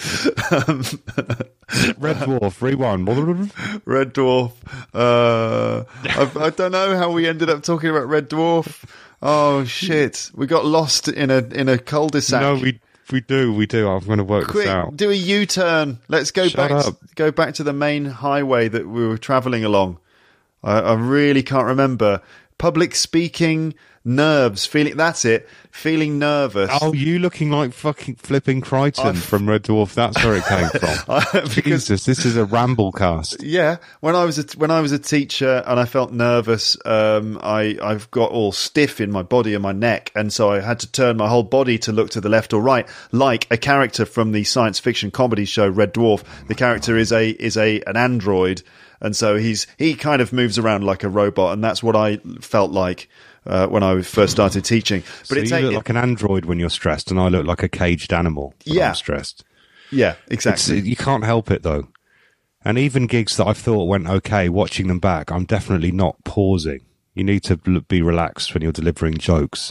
Red Dwarf, rewind. Red Dwarf. Uh, I, I don't know how we ended up talking about Red Dwarf. Oh shit! We got lost in a in a cul-de-sac. No, we we do, we do. I'm going to work Quick, this out. do a U-turn. Let's go Shut back. up. Go back to the main highway that we were travelling along. I, I really can't remember. Public speaking, nerves, feeling. That's it. Feeling nervous. Oh, you looking like fucking flipping Crichton I've- from Red Dwarf? That's where it came from. because Jesus, this is a ramble cast. yeah, when I was a, when I was a teacher and I felt nervous, um, I I've got all stiff in my body and my neck, and so I had to turn my whole body to look to the left or right, like a character from the science fiction comedy show Red Dwarf. The character is a is a an android, and so he's he kind of moves around like a robot, and that's what I felt like uh, when I first started teaching. But So it's you a, look like an android when you're stressed, and I look like a caged animal when Yeah. I'm stressed. yeah, It's, exactly. you can't help it though. And even gigs that I've thought went okay, watching them back, I'm definitely not pausing. You need to l- be relaxed when you're delivering jokes,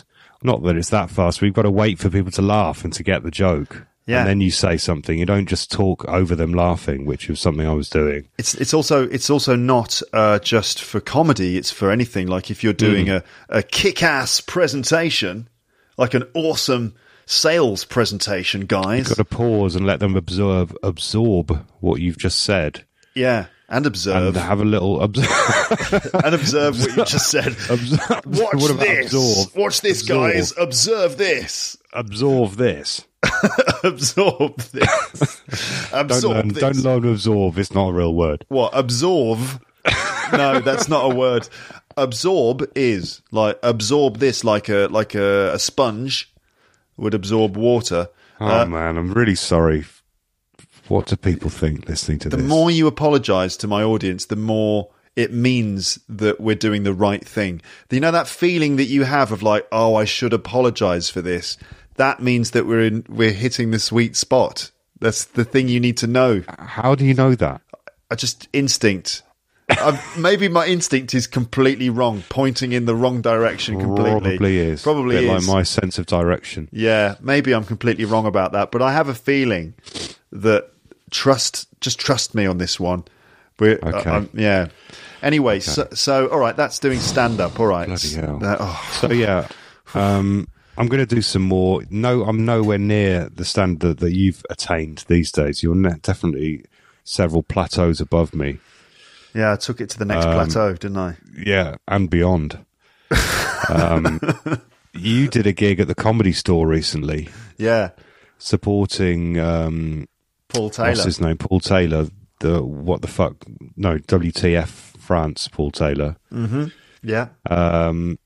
not that it's that fast. We've got to wait for people to laugh and to get the joke. Yeah. And then you say something. You don't just talk over them laughing, which was something I was doing. It's it's also it's also not uh, just for comedy. It's for anything. Like if you're doing mm. a, a kick-ass presentation, like an awesome sales presentation, guys. You've got to pause and let them absorb absorb what you've just said. Yeah, and observe. And have a little... Observe. and observe what you just said. Observe. Watch what about this. Absorb? Watch this, absorb. guys. Observe this. Absorb this. absorb this. Absorb don't learn, this. Don't learn to absorb. It's not a real word. What? Absorb? No, that's not a word. Absorb is like absorb this like a like a, a sponge would absorb water. Oh uh, man, I'm really sorry. What do people think listening to the this? The more you apologise to my audience, the more it means that we're doing the right thing. You know that feeling that you have of like, oh, I should apologise for this. That means that we're in, we're hitting the sweet spot. That's the thing you need to know. How do you know that? I just instinct. I've, maybe my instinct is completely wrong, pointing in the wrong direction completely. Probably is. Probably a bit is. Like my sense of direction. Yeah, maybe I'm completely wrong about that, but I have a feeling that trust, just trust me on this one. We're, okay. Uh, yeah. Anyway, okay. so, so all right, that's doing stand up. All right. Bloody hell. Uh, oh. So yeah, um, I'm going to do some more. No, I'm nowhere near the standard that you've attained these days. You're ne- definitely several plateaus above me. Yeah, I took it to the next um, plateau, didn't I? Yeah, and beyond. um, you did a gig at the Comedy Store recently. Yeah. Supporting um, Paul Taylor. What's his name? Paul Taylor. The what the fuck? No, W T F France. Paul Taylor. Mm-hmm. Yeah. Um,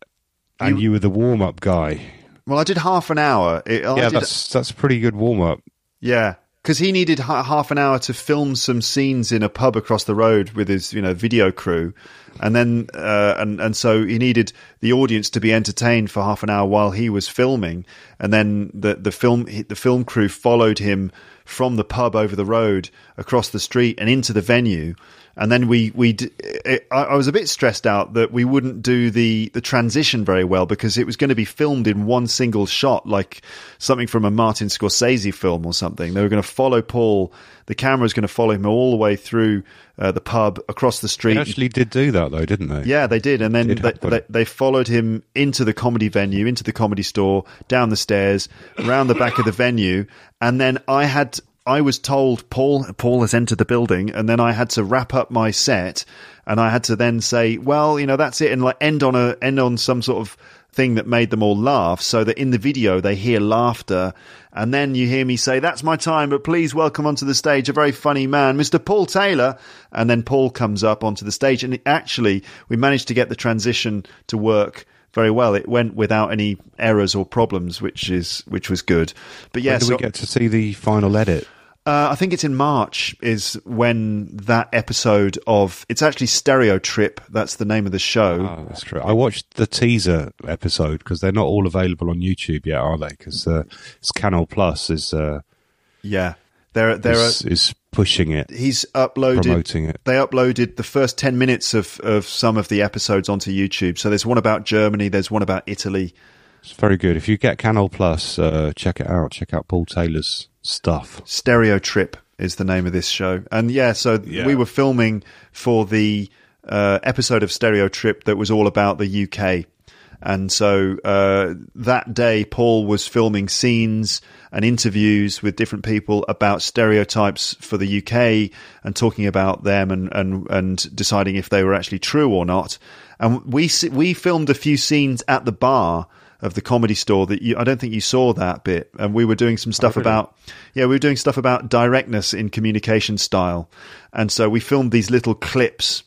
and you, you were the warm up guy. Well, I did half an hour. It, yeah, did, that's that's a pretty good warm up. Yeah. Because he needed ha- half an hour to film some scenes in a pub across the road with his, you know, video crew, and then uh, and and so he needed the audience to be entertained for half an hour while he was filming, and then the the film the film crew followed him from the pub over the road across the street and into the venue. And then we, we, it, I was a bit stressed out that we wouldn't do the, the transition very well because it was going to be filmed in one single shot, like something from a Martin Scorsese film or something. They were going to follow Paul. The camera was going to follow him all the way through uh, the pub, across the street. They actually did do that though, didn't they? Yeah, they did. And then they, they, they followed him into the comedy venue, into the Comedy Store, down the stairs, around the back of the venue. And then I had... I was told Paul Paul has entered the building, and then I had to wrap up my set, and I had to then say, well, you know, that's it, and like end on a end on some sort of thing that made them all laugh, so that in the video they hear laughter, and then you hear me say, that's my time, but please welcome onto the stage a very funny man, Mister Paul Taylor, and then Paul comes up onto the stage, and it, actually we managed to get the transition to work very well. It went without any errors or problems, which is which was good. But yeah, when do so, we get to see the final edit? Uh, I think it's in March is when that episode of... It's actually Stereo Trip. That's the name of the show. Oh, that's true. I watched the teaser episode because they're not all available on YouTube yet, are they? Because uh, Canal Plus is... Uh, yeah. They're, they're is, a, is pushing it. He's uploaded... Promoting it. They uploaded the first ten minutes of, of some of the episodes onto YouTube. So there's one about Germany. There's one about Italy. It's very good. If you get Canal Plus, uh, check it out. Check out Paul Taylor's stuff. Stereo Trip is the name of this show. And yeah, so yeah. we were filming for the uh, episode of Stereo Trip that was all about the U K. And so uh, that day, Paul was filming scenes and interviews with different people about stereotypes for the U K and talking about them and, and, and deciding if they were actually true or not. And we we filmed a few scenes at the bar of the Comedy Store that you, I don't think you saw that bit. And we were doing some stuff oh, really? about, yeah, we were doing stuff about directness in communication style. And so we filmed these little clips.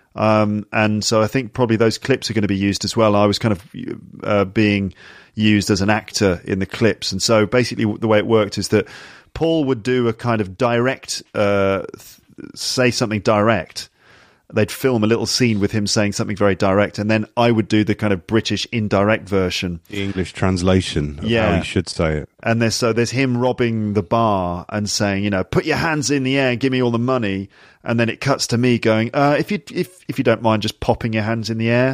Um, and so I think probably those clips are going to be used as well. I was kind of uh, being used as an actor in the clips. And so basically the way it worked is that Paul would do a kind of direct, uh, th- say something direct. They'd film a little scene with him saying something very direct, and then I would do the kind of British indirect version. The English translation of yeah. how he should say it. And there's, so there's him robbing the bar and saying, you know, put your hands in the air and give me all the money. And then it cuts to me going, uh, if you if if you don't mind just popping your hands in the air.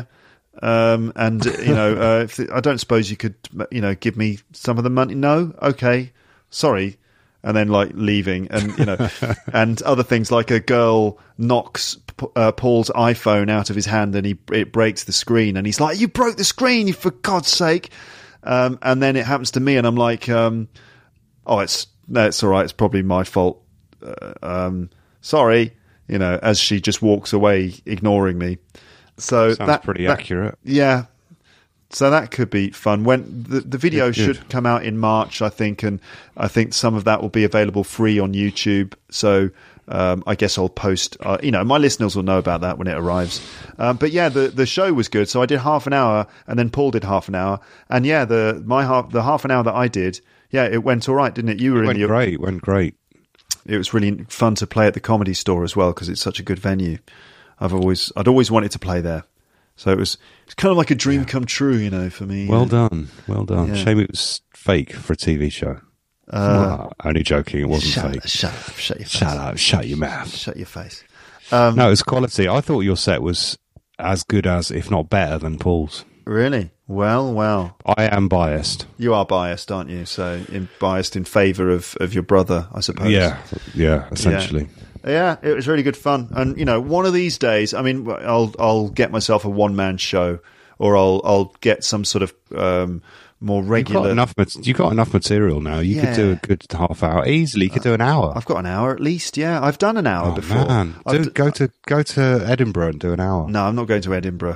Um, and you know, uh, if the, I don't suppose you could, you know, give me some of the money. No, okay, sorry. And then like leaving, and you know, and other things like a girl knocks uh, Paul's iPhone out of his hand, and he it breaks the screen, and he's like, "You broke the screen, you for God's sake!" Um, and then it happens to me, and I'm like, um, "Oh, it's no, it's all right. It's probably my fault. Uh, um, sorry." You know, as she just walks away, ignoring me. So Sounds that, pretty that, accurate. Yeah. So that could be fun. When the, the video Good, good. should come out in March, I think, and I think some of that will be available free on YouTube. So um, I guess I'll post. Uh, you know, my listeners will know about that when it arrives. Um, but yeah, the the show was good. So I did half an hour, and then Paul did half an hour, and yeah, the my half the half an hour that I did, yeah, it went all right, didn't it? You were It went in the great. It went great. It was really fun to play at the Comedy Store as well because it's such a good venue. I've always I'd always wanted to play there. So it was it's kind of like a dream yeah. come true, you know, for me. Well done, well done. Yeah. Shame it was fake for a T V show. Uh, well, only joking, it wasn't shut, fake. Shut up, shut your face. Shut up, shut your mouth. Shut your face. Um, no, it was quality. I thought your set was as good as, if not better than Paul's. Really? Well, well. I am biased. You are biased, aren't you? So in, biased in favour of, of your brother, I suppose. Yeah, yeah, essentially. Yeah. Yeah, it was really good fun, and you know, one of these days, I mean, I'll I'll get myself a one man show, or I'll I'll get some sort of um, more regular. You've got enough. You got enough material now. You yeah. could do a good half hour easily. You could do an hour. I've got an hour at least. Yeah, I've done an hour oh, before. Man. Do, d- go to go to Edinburgh and do an hour. No, I'm not going to Edinburgh.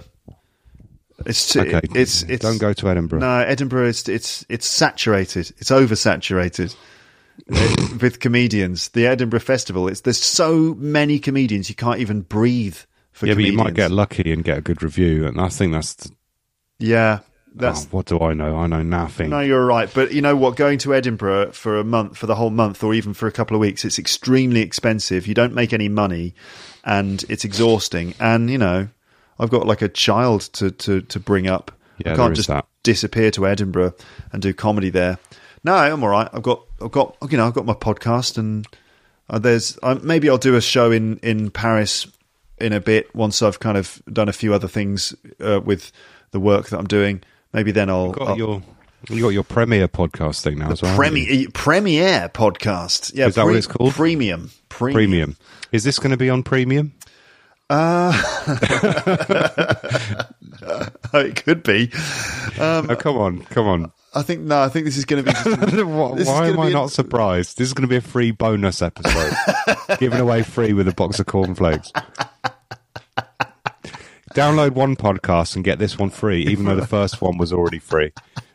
It's too, okay. It's it's don't go to Edinburgh. No, Edinburgh is it's it's saturated. It's oversaturated. With comedians, the Edinburgh Festival, it's there's so many comedians you can't even breathe for yeah, comedians. but you might get lucky and get a good review, and I think that's the, yeah that's oh, what do I know I know nothing. No, you're right, but you know what, going to Edinburgh for a month, for the whole month, or even for a couple of weeks, it's extremely expensive. You don't make any money, and it's exhausting, and you know, I've got like a child to to, to bring up. Yeah, I there can't is just that. disappear to Edinburgh and do comedy there. No, I'm all right. I've got, I've got, you know, I've got my podcast, and uh, there's uh, maybe I'll do a show in, in Paris in a bit once I've kind of done a few other things uh, with the work that I'm doing. Maybe then I'll. You've got I'll, your you got your premiere podcast thing now as well. Premiere premiere podcast. Yeah, is that pre- what it's called? Premium. Premium. Premium. Is this going to be on Premium? Uh, it could be. Um, oh, come on, come on. I think no. I think this is going to be. Just, Why am I not a... surprised? This is going to be a free bonus episode, given away free with a box of cornflakes. Download one podcast and get this one free, even though the first one was already free.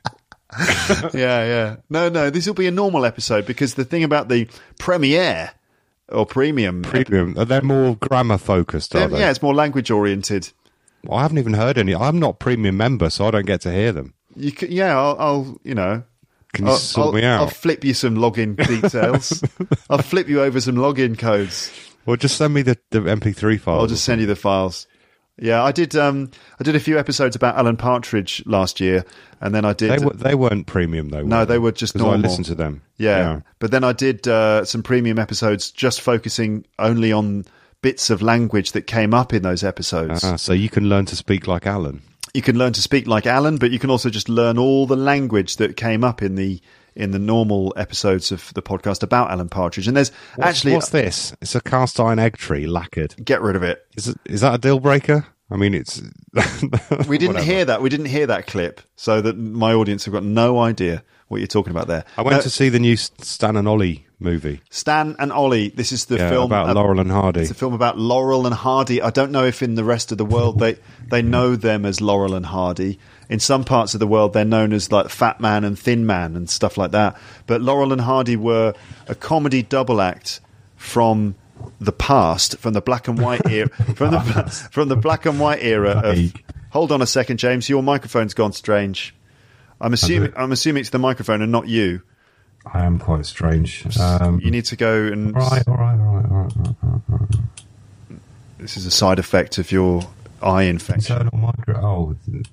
yeah, yeah. No, no. This will be a normal episode because the thing about the premiere or premium, premium, are they more grammar focused? Are they? Yeah, it's more language oriented. Well, I haven't even heard any. I'm not premium member, so I don't get to hear them. You can, yeah, I'll, I'll, you know, can you I'll, sort I'll, me out? I'll flip you some login details. I'll flip you over some login codes. Well, just send me the, the M P three files. I'll just send you the files. Yeah, I did. Um, I did a few episodes about Alan Partridge last year, and then I did. They, were, they weren't premium though. No, were they were just normal. I listened to them. Yeah, yeah. But then I did uh, some premium episodes, just focusing only on bits of language that came up in those episodes. Ah, so you can learn to speak like Alan. You can learn to speak like Alan, but you can also just learn all the language that came up in the in the normal episodes of the podcast about Alan Partridge. And there's what's, actually what's this? It's a cast iron egg tree lacquered. Get rid of it. Is it, is that a deal breaker? I mean, it's. we didn't hear that. We didn't hear that clip, so that my audience have got no idea what you're talking about there. I went no, to see the new Stan and Ollie movie. Stan and Ollie. This is the yeah, film about uh, Laurel and Hardy. It's a film about Laurel and Hardy. I don't know if in the rest of the world they they know them as Laurel and Hardy. In some parts of the world, they're known as like Fat Man and Thin Man and stuff like that. But Laurel and Hardy were a comedy double act from the past, from the black and white era, from the from the black and white era. Of, hold on a second, James. Your microphone's gone strange. I'm assuming I'm assuming it's the microphone and not you. I am quite strange. Um, you need to go and. All right, all right, all right, all right, all right, all right. This is a side effect of your eye infection. Internal micro. Oh.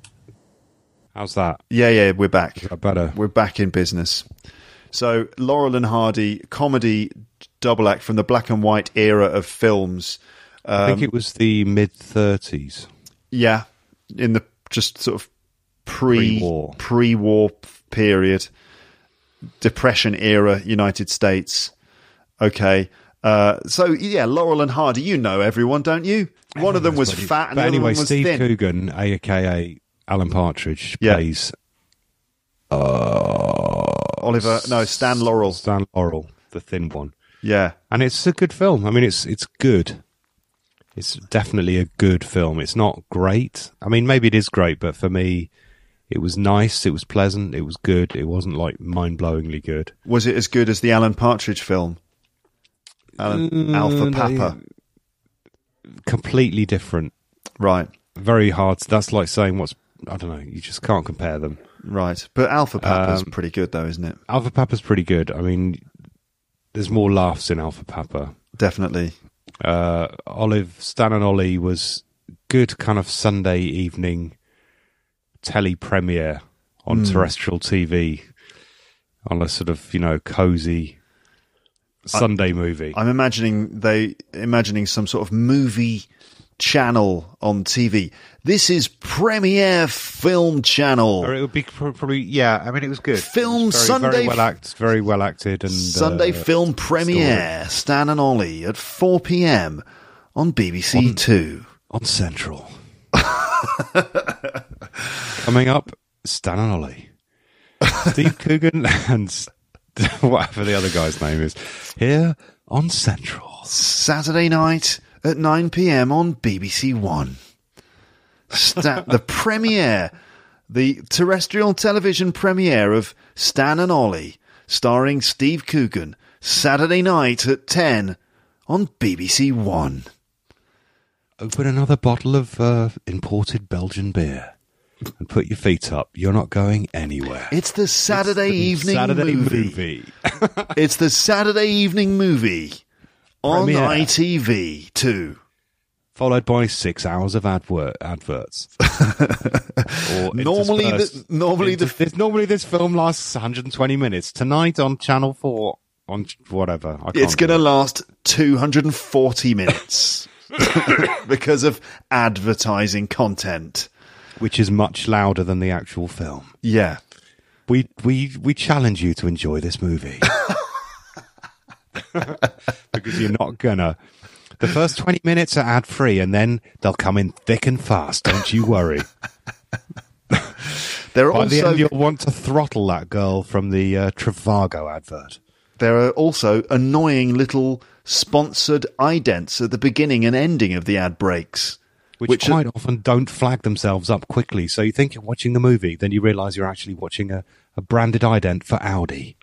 How's that? Yeah, yeah, we're back. Is that better? We're back in business. So, Laurel and Hardy, comedy double act from the black and white era of films. Um, I think it was the mid thirties. Yeah, in the just sort of pre Pre-war. pre-war period, Depression era United States. Okay. Uh, so, yeah, Laurel and Hardy, you know everyone, don't you? One of them was fat and But the anyway, other one was Steve thin. Coogan, a k a. Alan Partridge, Yeah. plays Oliver, no, Stan Laurel. Stan Laurel, the thin one. Yeah. And it's a good film. I mean, it's it's good. It's definitely a good film. It's not great. I mean, maybe it is great, but for me, it was nice. It was pleasant. It was good. It wasn't like mind-blowingly good. Was it as good as the Alan Partridge film? Alan, Mm, Alpha no, Papa. Completely different. Right, Very hard. That's like saying what's, I don't know, you just can't compare them. right. But Alpha Papa's Um, pretty good, though, isn't it? Alpha Papa's pretty good. I mean, there's more laughs in Alpha Papa. Definitely. Uh, Olive, Stan and Ollie was good kind of Sunday evening telly premiere on Mm. terrestrial T V on a sort of, you know, cozy Sunday movie. I'm imagining they imagining some sort of movie channel on T V. This is Premiere Film Channel. Or it would be pro- probably, yeah, I mean, it was good. Film It was very, Sunday Very well, act, very well acted. and Sunday uh, film premiere, Stan and Ollie at four p.m. on B B C Two. On Central. Coming up, Stan and Ollie. Steve Coogan and St- whatever the other guy's name is. Here on Central. Saturday night at nine p.m. on B B C One. Stan, the premiere, the terrestrial television premiere of Stan and Ollie, starring Steve Coogan, Saturday night at ten on B B C One. Open another bottle of uh, imported Belgian beer and put your feet up. You're not going anywhere. It's the Saturday It's the evening Saturday movie. movie. It's the Saturday evening movie on Premiere. I T V Two. Followed by six hours of advert adverts. Or Normally, interspersed the, normally into- the this, normally this film lasts one hundred twenty minutes. Tonight on Channel Four, on ch- whatever. I can't it's do going to it. last two hundred forty minutes because of advertising content. Which is much louder than the actual film. Yeah. We we we challenge you to enjoy this movie because you're not gonna. The first twenty minutes are ad free, and then they'll come in thick and fast. Don't you worry. There are By the also end, you'll want to throttle that girl from the uh, Trivago advert. there are also annoying little sponsored idents at the beginning and ending of the ad breaks. Which, Which quite often don't flag themselves up quickly. So you think you're watching the movie, then you realise you're actually watching a, a branded ident for Audi.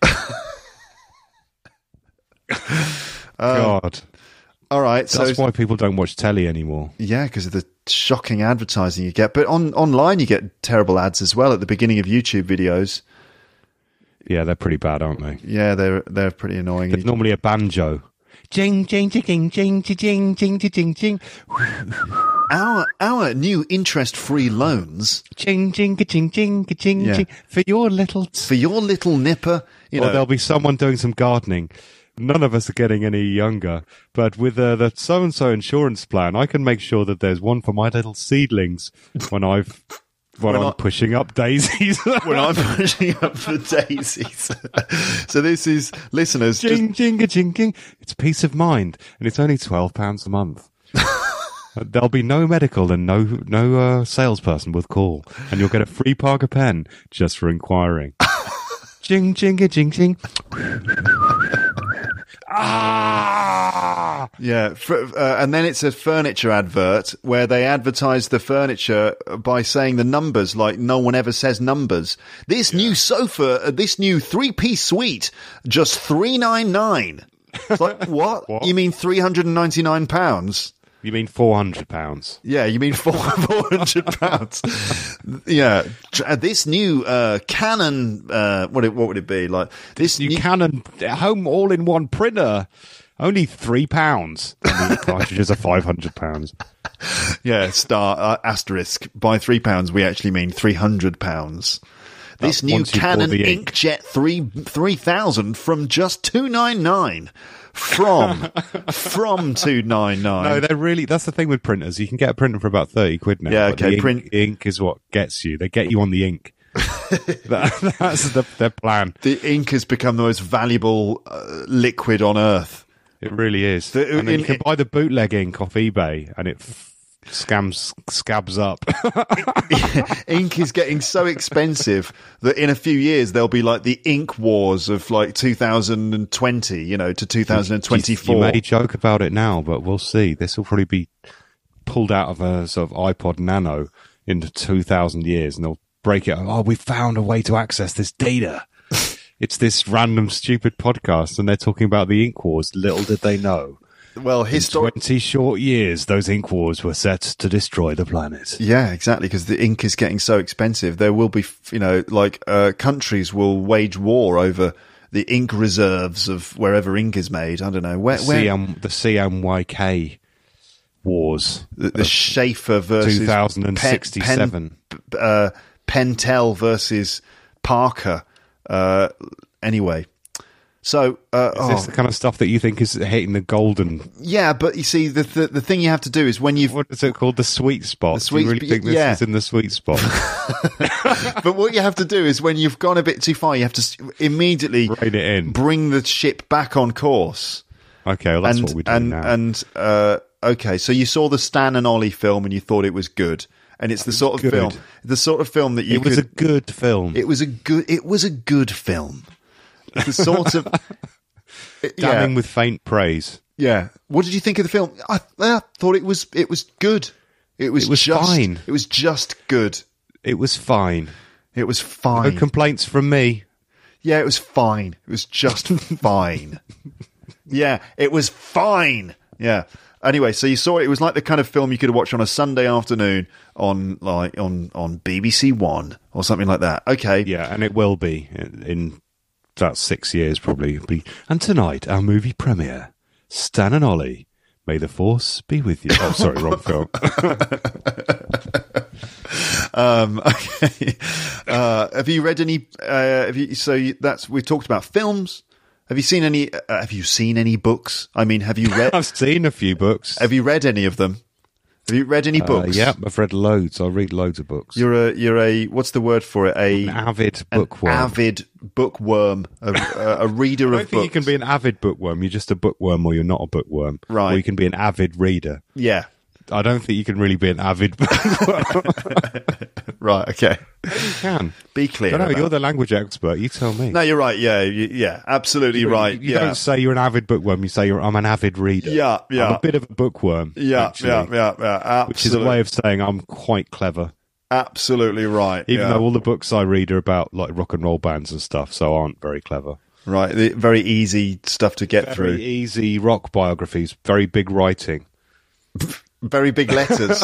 God. All right, so That's why people don't watch telly anymore. yeah, because of the shocking advertising you get. But on online, you get terrible ads as well at the beginning of YouTube videos. Yeah, they're pretty bad, aren't they? Yeah, they're they're pretty annoying. There's normally a banjo. Jing, jing, jing, jing, jing, jing, jing, jing, jing. Our our new interest-free loans Ching, ching, ching, ching, ching, Yeah. ching. For your little... T- for your little nipper. You or know, there'll be someone doing some gardening. None of us are getting any younger. But with uh, the so-and-so insurance plan, I can make sure that there's one for my little seedlings when I've... When, When I'm I- pushing up daisies. when I'm pushing up the daisies. So this is listeners. Just, Ching, ching, ching, ching. It's peace of mind. And it's only twelve pounds a month. There'll be no medical and no no uh, salesperson with call. And you'll get a free Parker pen just for inquiring. Ching, ching, ching, ching. Ah! yeah, for, uh, and then it's a furniture advert where they advertise the furniture by saying the numbers like no one ever says numbers. This new sofa, uh, this new three-piece suite, just three nine nine. It's like what? What? You mean three hundred and ninety nine pounds? You mean four hundred pounds? Yeah, you mean four four hundred pounds? Yeah, Tr- this new uh, Canon. Uh, what it, what would it be like? This You new, Canon home all-in-one printer. Only three pounds. And the cartridges are five hundred pounds. yeah, star uh, asterisk by three pounds. We actually mean three hundred pounds. This Uh, new once you pour Canon the ink. Inkjet three three thousand from just two nine nine. From from two nine nine. No, they're really. That's the thing with printers. You can get a printer for about thirty quid now. Yeah, but okay, the ink, print- ink is what gets you. They get you on the ink. that, that's the, their plan. The ink has become the most valuable uh, liquid on earth. It really is. The- and then in- you can buy the bootleg ink off eBay, and it f- scams scabs up. Ink is getting so expensive that in a few years there'll be like the ink wars of like two thousand twenty, you know, to two thousand twenty-four. You may joke about it now, but we'll see. This will probably be pulled out of a sort of iPod Nano into two thousand years, and they'll break it. Oh, we found a way to access this data. It's this random stupid podcast, and they're talking about the ink wars. Little did they know. Well, In historic. twenty short years, those ink wars were set to destroy the planet. Yeah, exactly. Because the ink is getting so expensive, there will be, you know, like uh, countries will wage war over the ink reserves of wherever ink is made. I don't know where. The, where C M, the C M Y K wars. the, the Schaefer versus two thousand sixty-seven. Pen, Pen, uh, Pentel versus Parker. Uh, anyway, so uh, Is this oh, the kind of stuff that you think is hitting the golden? yeah, but you see, the, the the thing you have to do is when you've What is it called? The sweet spot. The sweet Do you really sp- think this yeah. is in the sweet spot? but what you have to do is when you've gone a bit too far, you have to s- immediately Rein it in. bring the ship back on course. Okay, well, that's and what we do and now. and uh, okay, so you saw the Stan and Ollie film and you thought it was good, and it's the sort of good. film, the sort of film that you it was could. a good film. it was a good. It was a good film. The sort of. yeah, Damning with faint praise. yeah. What did you think of the film? I, I thought it was. It was good. It was, It was just, fine. It was just good. It was fine. It was No fine. complaints from me. Yeah, it was fine. It was just fine. Yeah, it was fine. Yeah. Anyway, so you saw it. It was like the kind of film you could watch on a Sunday afternoon on like on, on B B C One or something like that. Okay. Yeah, and it will be in, in about six years probably. It'll be, and tonight, our movie premiere, Stan and Ollie, May the Force be with you. Oh, sorry, wrong film. Um, okay. Uh, have you read any? Uh, have you? So you, that's we've talked about films. Have you seen any? Uh, have you seen any books? I mean, have you read? I've seen a few books. have you read any of them? Have you read any Uh, books? yeah, I've read loads. I read loads of books. You're a you're a what's the word for it? A an avid an bookworm. avid bookworm, a, a, a reader I don't of think books. you can be an avid bookworm. You're just a bookworm, or you're not a bookworm. Right. Or you can be an avid reader. Yeah. I don't think you can really be an avid bookworm. Right. Okay. You can. Be clear. I don't know. about- You're the language expert. You tell me. No, you're right. Yeah. You, yeah. Absolutely You- right. You yeah. don't say you're an avid bookworm. You say you're, I'm an avid reader. Yeah, yeah. I'm a bit of a bookworm. yeah. actually, Yeah. Yeah. Yeah. Absolutely. Which is a way of saying I'm quite clever. Absolutely right. Even yeah. though all the books I read are about like rock and roll bands and stuff, so aren't very clever. Right. The, very easy stuff to get Very through. easy rock biographies, very big writing. Very big letters,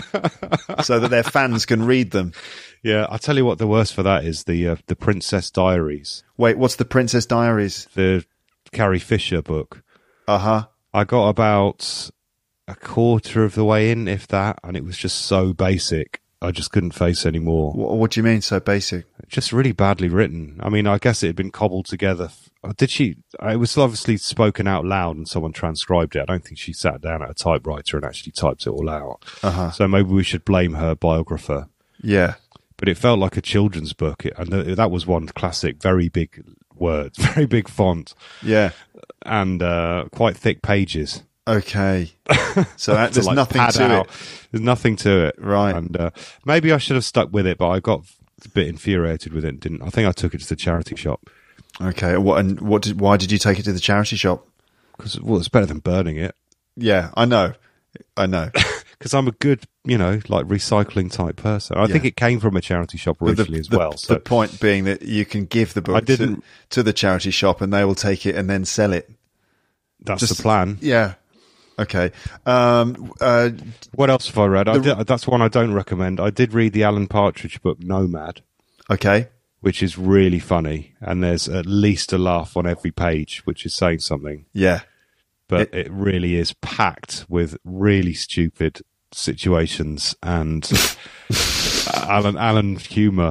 so that their fans can read them. Yeah, I tell you what, the worst for that is the uh, the Princess Diaries, Wait, what's the Princess Diaries? the Carrie Fisher book. Uh huh. I got about a quarter of the way in, if that, and it was just so basic. I just couldn't face anymore. What, what do you mean so basic? Just really badly written. I mean, I guess it had been cobbled together. Did she? It was obviously spoken out loud and someone transcribed it. I don't think she sat down at a typewriter and actually typed it all out. Uh-huh. So maybe we should blame her biographer. Yeah. But it felt like a children's book. It, and th- that was one classic, very big words, very big font, Yeah. and uh, quite thick pages. Okay. So that, To, there's like, nothing pad to out. it. There's nothing to it. Right. And uh, maybe I should have stuck with it, but I got a bit infuriated with it and didn't. I think I took it to the charity shop. Okay. What and what? Did, why did you take it to the charity shop? Because, well, it's better than burning it. Yeah, I know. I know. Because I'm a good, you know, like recycling type person. I think Yeah. it came from a charity shop But the, originally as the- well. the So point being that you can give the I book didn't- to, to the charity shop and they will take it and then sell it. that's just- the plan. Yeah. Okay. Um, uh, What else have I read? I The- did, that's one I don't recommend. I did read the Alan Partridge book, Nomad, okay. which is really funny. And there's at least a laugh on every page, which is saying something. Yeah. But it, really is packed with really stupid situations and Alan Alan humour.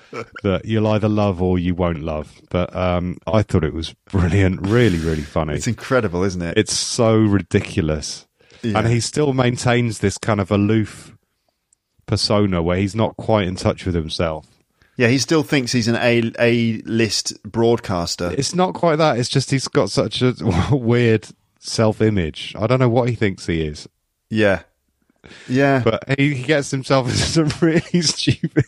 that you'll either love or you won't love. But um, I thought it was brilliant, really, really funny. It's incredible, isn't it? It's so ridiculous. Yeah. And he still maintains this kind of aloof persona where he's not quite in touch with himself. Yeah, he still thinks he's an A A list broadcaster. It's not quite that. It's just he's got such a weird self-image. I don't know what he thinks he is. Yeah. Yeah. But he, he gets himself into some really stupid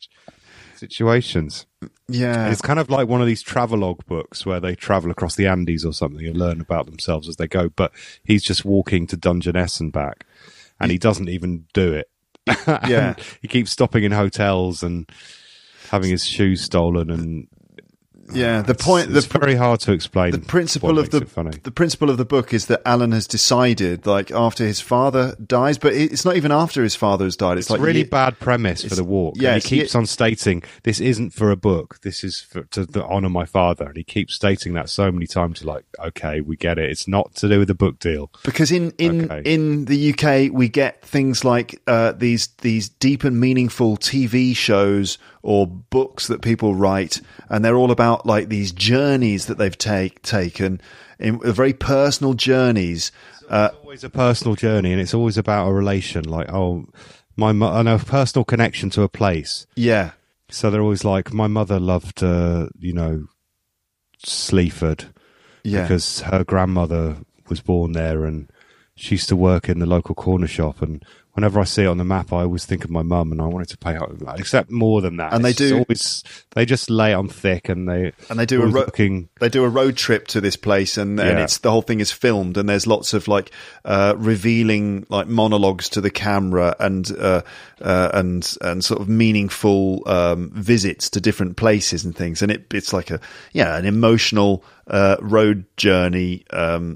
situations. Yeah. It's kind of like one of these travelogue books where they travel across the Andes or something and learn about themselves as they go. But he's just walking to Dungeness and back, and he doesn't even do it. Yeah. He keeps stopping in hotels and having his shoes stolen, and yeah, the it's, point it's the very hard to explain. The principle what of makes the it funny. the principle of the book is that Alan has decided, like after his father dies, but it's not even after his father has died. It's, It's like a really ye- bad premise for the walk. yeah, and he it's- keeps on stating, this isn't for a book. This is for, to, to honour my father. And he keeps stating that so many times. You're like, okay, we get it. It's not to do with the book deal. because in in Okay. in the U K we get things like uh, these these deep and meaningful T V shows or books that people write, and they're all about like these journeys that they've take taken, in very personal journeys. Uh, It's always a personal journey, and it's always about a relation. Like, oh, my mo- I know a personal connection to a place. yeah, So they're always like, my mother loved, uh, you know, Sleaford yeah, because her grandmother was born there, and she used to work in the local corner shop. And whenever I see it on the map, I always think of my mum, and I wanted to pay out. Except more than that, And they It's do- always they just lay it on thick, and they and they do a always ro- looking. they do a road trip to this place, and, and Yeah. it's the whole thing is filmed, and there's lots of like uh, revealing like monologues to the camera, and uh, uh, and and sort of meaningful um, visits to different places and things, and it it's like a yeah an emotional uh, road journey um,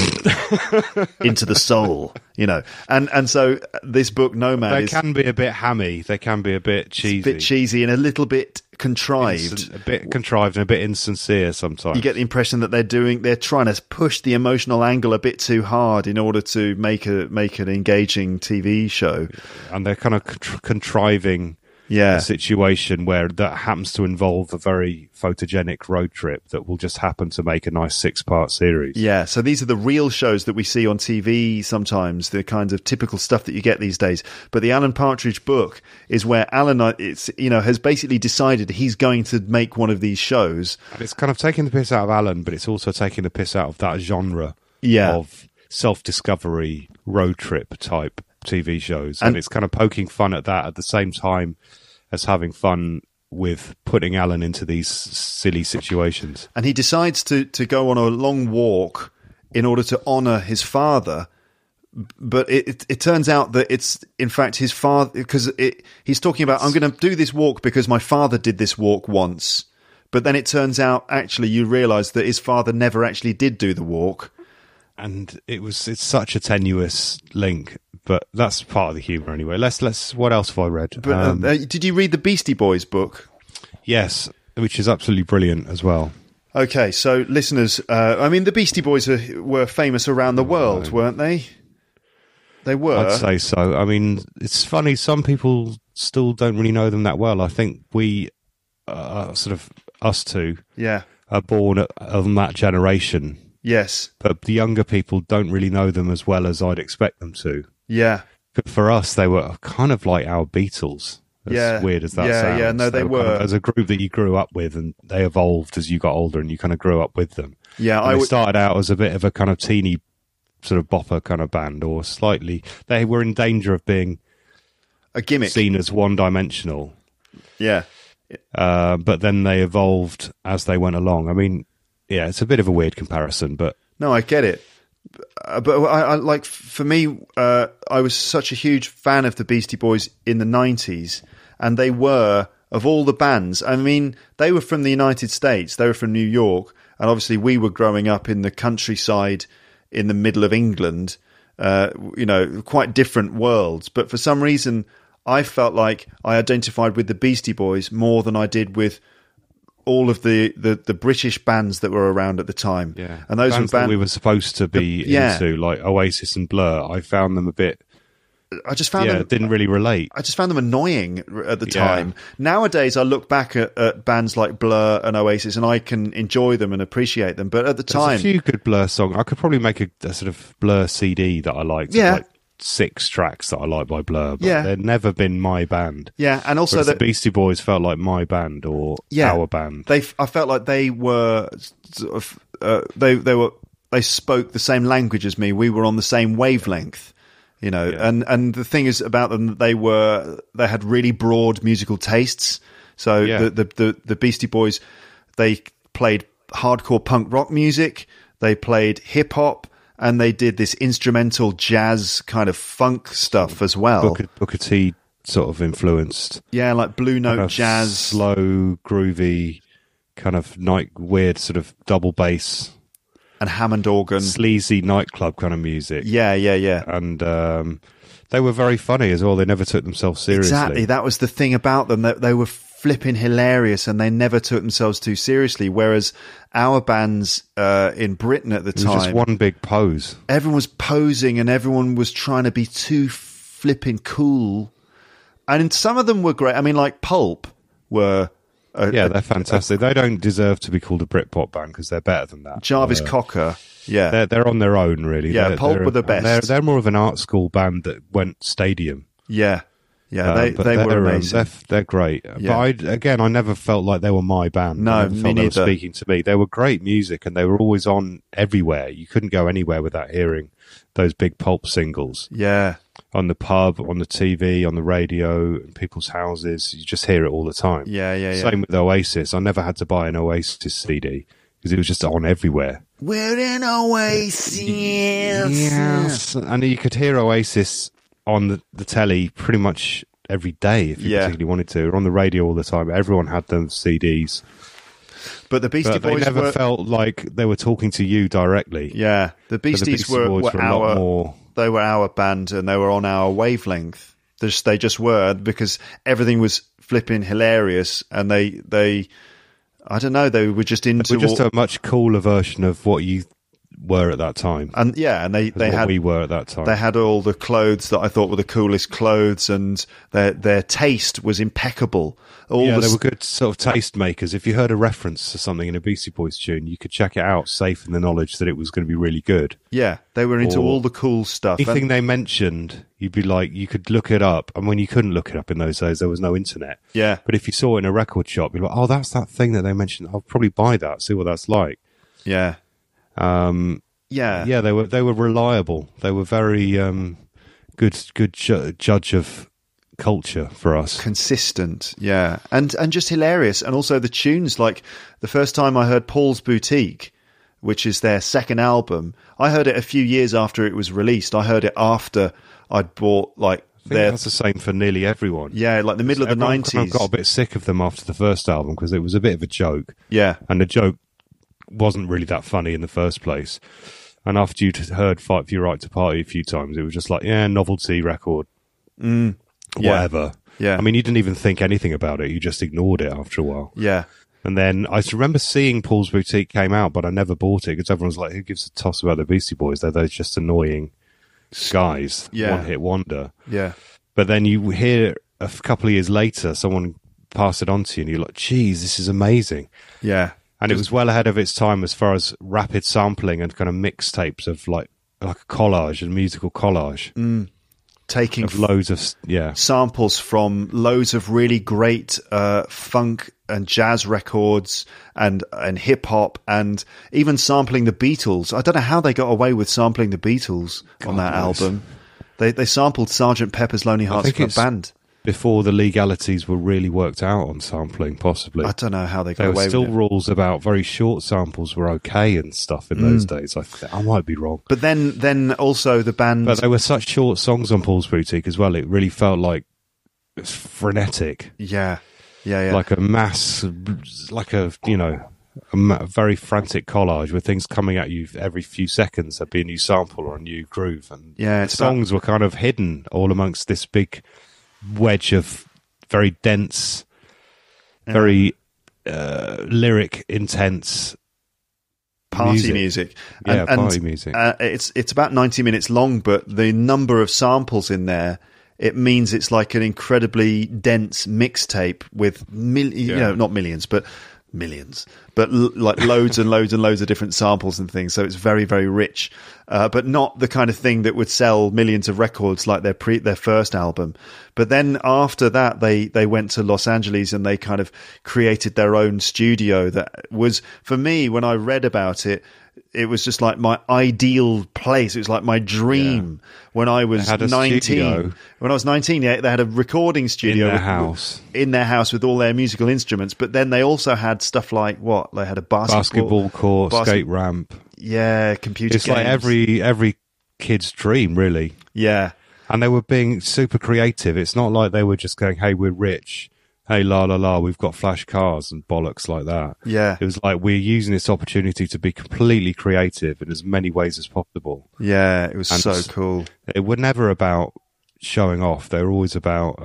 into the soul, you know, and and so this book Nomad They is can be a bit hammy. They can be a bit cheesy, a bit cheesy and a little bit contrived. Incon- a bit contrived, and a bit insincere sometimes. You get the impression that they're doing, they're trying to push the emotional angle a bit too hard in order to make a make an engaging T V show. and they're kind of contr- contriving Yeah, a situation where that happens to involve a very photogenic road trip that will just happen to make a nice six-part series. yeah. So these are the real shows that we see on T V sometimes, the kinds of typical stuff that you get these days. But the Alan Partridge book is where Alan, uh, it's you know, has basically decided he's going to make one of these shows. And it's kind of taking the piss out of Alan, but it's also taking the piss out of that genre Yeah. of self-discovery road trip type T V shows. And, And- it's kind of poking fun at that at the same time as having fun with putting Alan into these silly situations. And he decides to, to go on a long walk in order to honour his father. But it, it, it turns out that it's, in fact, his father, because he's talking about, I'm going to do this walk because my father did this walk once. But then it turns out, actually, you realise that his father never actually did do the walk. And it was it's such a tenuous link, but that's part of the humour anyway. Let's let's what else have I read? But Um, uh, uh, did you read the Beastie Boys book? yes, which is absolutely brilliant as well. Okay, so listeners, uh, I mean, the Beastie Boys are, were famous around the world, weren't they? They were. I'd say so. I mean, it's funny. Some people still don't really know them that well. I think we, uh, sort of us two, Yeah. are born of of that generation, Yes. but the younger people don't really know them as well as I'd expect them to. Yeah. But for us, they were kind of like our Beatles. As Yeah. weird as that Yeah, sounds. yeah, no, they kind were. of- as a group that you grew up with, and they evolved as you got older, and you kind of grew up with them. Yeah, And I they would. started out as a bit of a kind of teeny sort of bopper kind of band, or slightly. They were in danger of being A gimmick. seen as one-dimensional. Yeah. Uh, but then they evolved as they went along. I mean, yeah, it's a bit of a weird comparison, but No, I get it. Uh, but I, I like for me, uh, I was such a huge fan of the Beastie Boys in the nineties, and they were of all the bands. I mean, they were from the United States, they were from New York, and obviously we were growing up in the countryside in the middle of England. Uh, you know, quite different worlds. But for some reason, I felt like I identified with the Beastie Boys more than I did with all of the, the, the British bands that were around at the time. yeah, And those bands were that bands we were supposed to be The- yeah. into, like Oasis and Blur. I found them a bit I just found yeah, them. it didn't really relate. I just found them annoying at the Yeah. time. Nowadays, I look back at, at bands like Blur and Oasis, and I can enjoy them and appreciate them. But at the There's time, a few good Blur songs. I could probably make a, a sort of Blur C D that I liked. Yeah. Like six tracks that I like by Blur, but Yeah. they've never been my band. yeah, and also Whereas the, the Beastie Boys felt like my band or yeah, our band. They, I felt like they were sort of, uh, they they were they spoke the same language as me. We were on the same wavelength, you know. Yeah. And and the thing is about them, that they were they had really broad musical tastes. So Yeah. the, the the the Beastie Boys, they played hardcore punk rock music, they played hip hop, and they did this instrumental jazz kind of funk stuff as well. Booker, Booker T sort of influenced. Yeah, like blue note kind of jazz. slow, groovy, kind of night weird sort of double bass, and Hammond organ. sleazy nightclub kind of music. Yeah, yeah, yeah. And um, they were very funny as well. They never took themselves seriously. Exactly. That was the thing about them. That they were flipping hilarious, and they never took themselves too seriously. Whereas our bands uh, in Britain at the It was time, just one big pose. everyone was posing and everyone was trying to be too flipping cool. And some of them were great. I mean, like Pulp were. A, Yeah, a- they're fantastic. They don't deserve to be called a Britpop band because they're better than that. Jarvis Uh, Cocker. Yeah. They're, they're on their own, really. Yeah, they're, Pulp they're, were the best. They're, they're more of an art school band that went stadium. Yeah. Yeah. Um, They, but they they're, were um, amazing. They're, they're great. Yeah. But I, again, I never felt like they were my band. No, I never me felt they were neither. speaking to me. They were great music, and they were always on everywhere. You couldn't go anywhere without hearing those big Pulp singles Yeah. on the pub, on the T V, on the radio, in people's houses. You just hear it all the time. Yeah. Yeah. Yeah. Same with Oasis. I never had to buy an Oasis C D because it was just on everywhere. We're in Oasis. Yes. And you could hear Oasis on the, the telly pretty much every day if you Yeah. particularly wanted to, or on the radio all the time. Everyone had them C Ds. But the Beastie But they Boys never were. felt like they were talking to you directly. Yeah. The But the Beasties Beastie were, Boys were were a lot our. more. They were our band, and they were on our wavelength. They just, they just were, because everything was flipping hilarious, and they they. I don't know. They were just into They were just all- a much cooler version of what you were at that time. and yeah, and they as they what had we were at that time. they had all the clothes that I thought were the coolest clothes, and their their taste was impeccable. All yeah, the they s- were good sort of taste makers. If you heard a reference to something in a Beastie Boys tune, you could check it out safe in the knowledge that it was going to be really good. yeah, they were into or all the cool stuff. Anything And- they mentioned, you'd be like, you could look it up. And when you couldn't look it up in those days, there was no internet. yeah, But if you saw it in a record shop, you're like, oh, that's that thing that they mentioned. I'll probably buy that, see what that's like. yeah, Um, yeah, yeah, they were they were reliable. They were very um, good good ju- judge of culture for us. consistent, yeah, and and just hilarious. And also the tunes. Like the first time I heard Paul's Boutique, which is their second album, I heard it a few years after it was released. I heard it after I'd bought like I think their that's the same for nearly everyone. yeah, like the middle of the Everyone kind nineties. of got a bit sick of them after the first album because it was a bit of a joke, Yeah, and the joke wasn't really that funny in the first place. And after you'd heard "Fight for Your Right to Party" a few times, it was just like, yeah, novelty record, Mm. yeah, whatever. yeah, I mean, you didn't even think anything about it; you just ignored it after a while. yeah, And then I remember seeing Paul's Boutique came out, but I never bought it because everyone was like, "Who gives a toss about the Beastie Boys? They're those just annoying guys, Yeah. one hit wonder." yeah, But then you hear a f- couple of years later, someone pass it on to you, and you're like, "Geez, this is amazing!" yeah. And it was well ahead of its time as far as rapid sampling and kind of mixtapes of like like a collage, a musical collage Taking of loads of s- yeah. samples from loads of really great uh, funk and jazz records and and hip hop, and even sampling the Beatles. I don't know how they got away with sampling the Beatles on that knows. album. They they sampled Sergeant Pepper's Lonely Hearts think Club it's- Band. Before the legalities were really worked out on sampling, possibly. I don't know how they got There away were still with it. rules about very short samples were okay and stuff in those days. I th- I might be wrong, But then then also the band. but there were such short songs on Paul's Boutique as well. It really felt like it was frenetic, yeah, yeah, yeah. like a mass, like a you know, a ma- very frantic collage with things coming at you every few seconds. There'd be a new sample or a new groove, and Yeah, the it's songs were kind of hidden all amongst this big wedge of very dense, very uh, lyric intense party music. music. And, Yeah, and, party music. Uh, it's it's about ninety minutes long, but the number of samples in there, it means it's like an incredibly dense mixtape with mil- you Yeah. know, not millions, but millions, but l- like loads and loads and loads of different samples and things. So it's very, very rich, uh, but not the kind of thing that would sell millions of records like their pre their first album. But then after that, they they went to Los Angeles and they kind of created their own studio. That was, for me, when I read about it, it was just like my ideal place. It was like my dream when I was They had a nineteen. studio. When I was nineteen, yeah, they had a recording studio In their with- house. in their house with all their musical instruments. But then they also had stuff like what? They had a basketball, Basketball court, basket- skate ramp. yeah, computer It's games. like every every kid's dream, really. yeah, And they were being super creative. It's not like they were just going, "Hey, we're rich. Hey, la la la, we've got flash cars and bollocks like that." yeah, It was like we're using this opportunity to be completely creative in as many ways as possible. yeah. It was And so s- cool. They were never about showing off. They were always about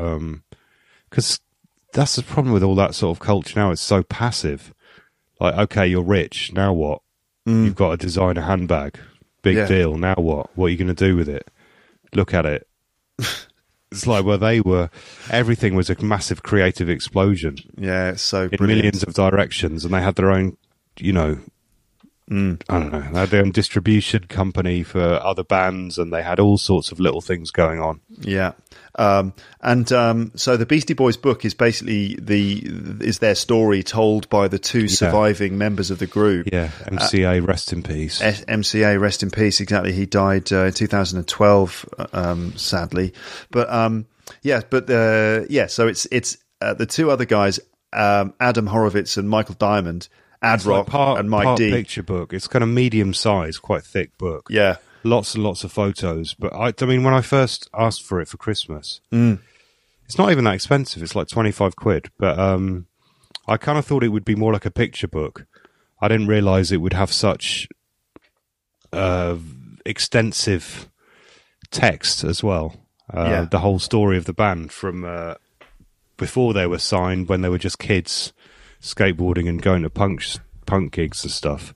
because that's the problem with all that sort of culture now. It's so passive. Like, okay, you're rich. Now what? You've got to design a handbag. Big Yeah. deal. Now what? What are you going to do with it? Look at it. It's like, well, they were, everything was a massive creative explosion Yeah, it's so in brilliant. millions of directions, and they had their own, you know, Mm. I don't know, they had their own distribution company for other bands, and they had all sorts of little things going on. Yeah, um, and um, so the Beastie Boys book is basically the is their story told by the two surviving members of the group. Yeah, M C A, rest in peace. S- M C A, rest in peace. Exactly, he died uh, in two thousand twelve, um, sadly. But um, yeah, but uh, yeah, so it's it's uh, the two other guys, um, Adam Horowitz and Michael Diamond, Ad It's like Rock part, and Mike part D. picture book. It's kind of medium size, quite thick book. Yeah, Lots and lots of photos. But I, I mean, when I first asked for it for Christmas, Mm. it's not even that expensive. It's like twenty-five quid. But um, I kind of thought it would be more like a picture book. I didn't realize it would have such uh, extensive text as well. Uh, Yeah. The whole story of the band from uh, before they were signed, when they were just kids skateboarding and going to punk punk gigs and stuff,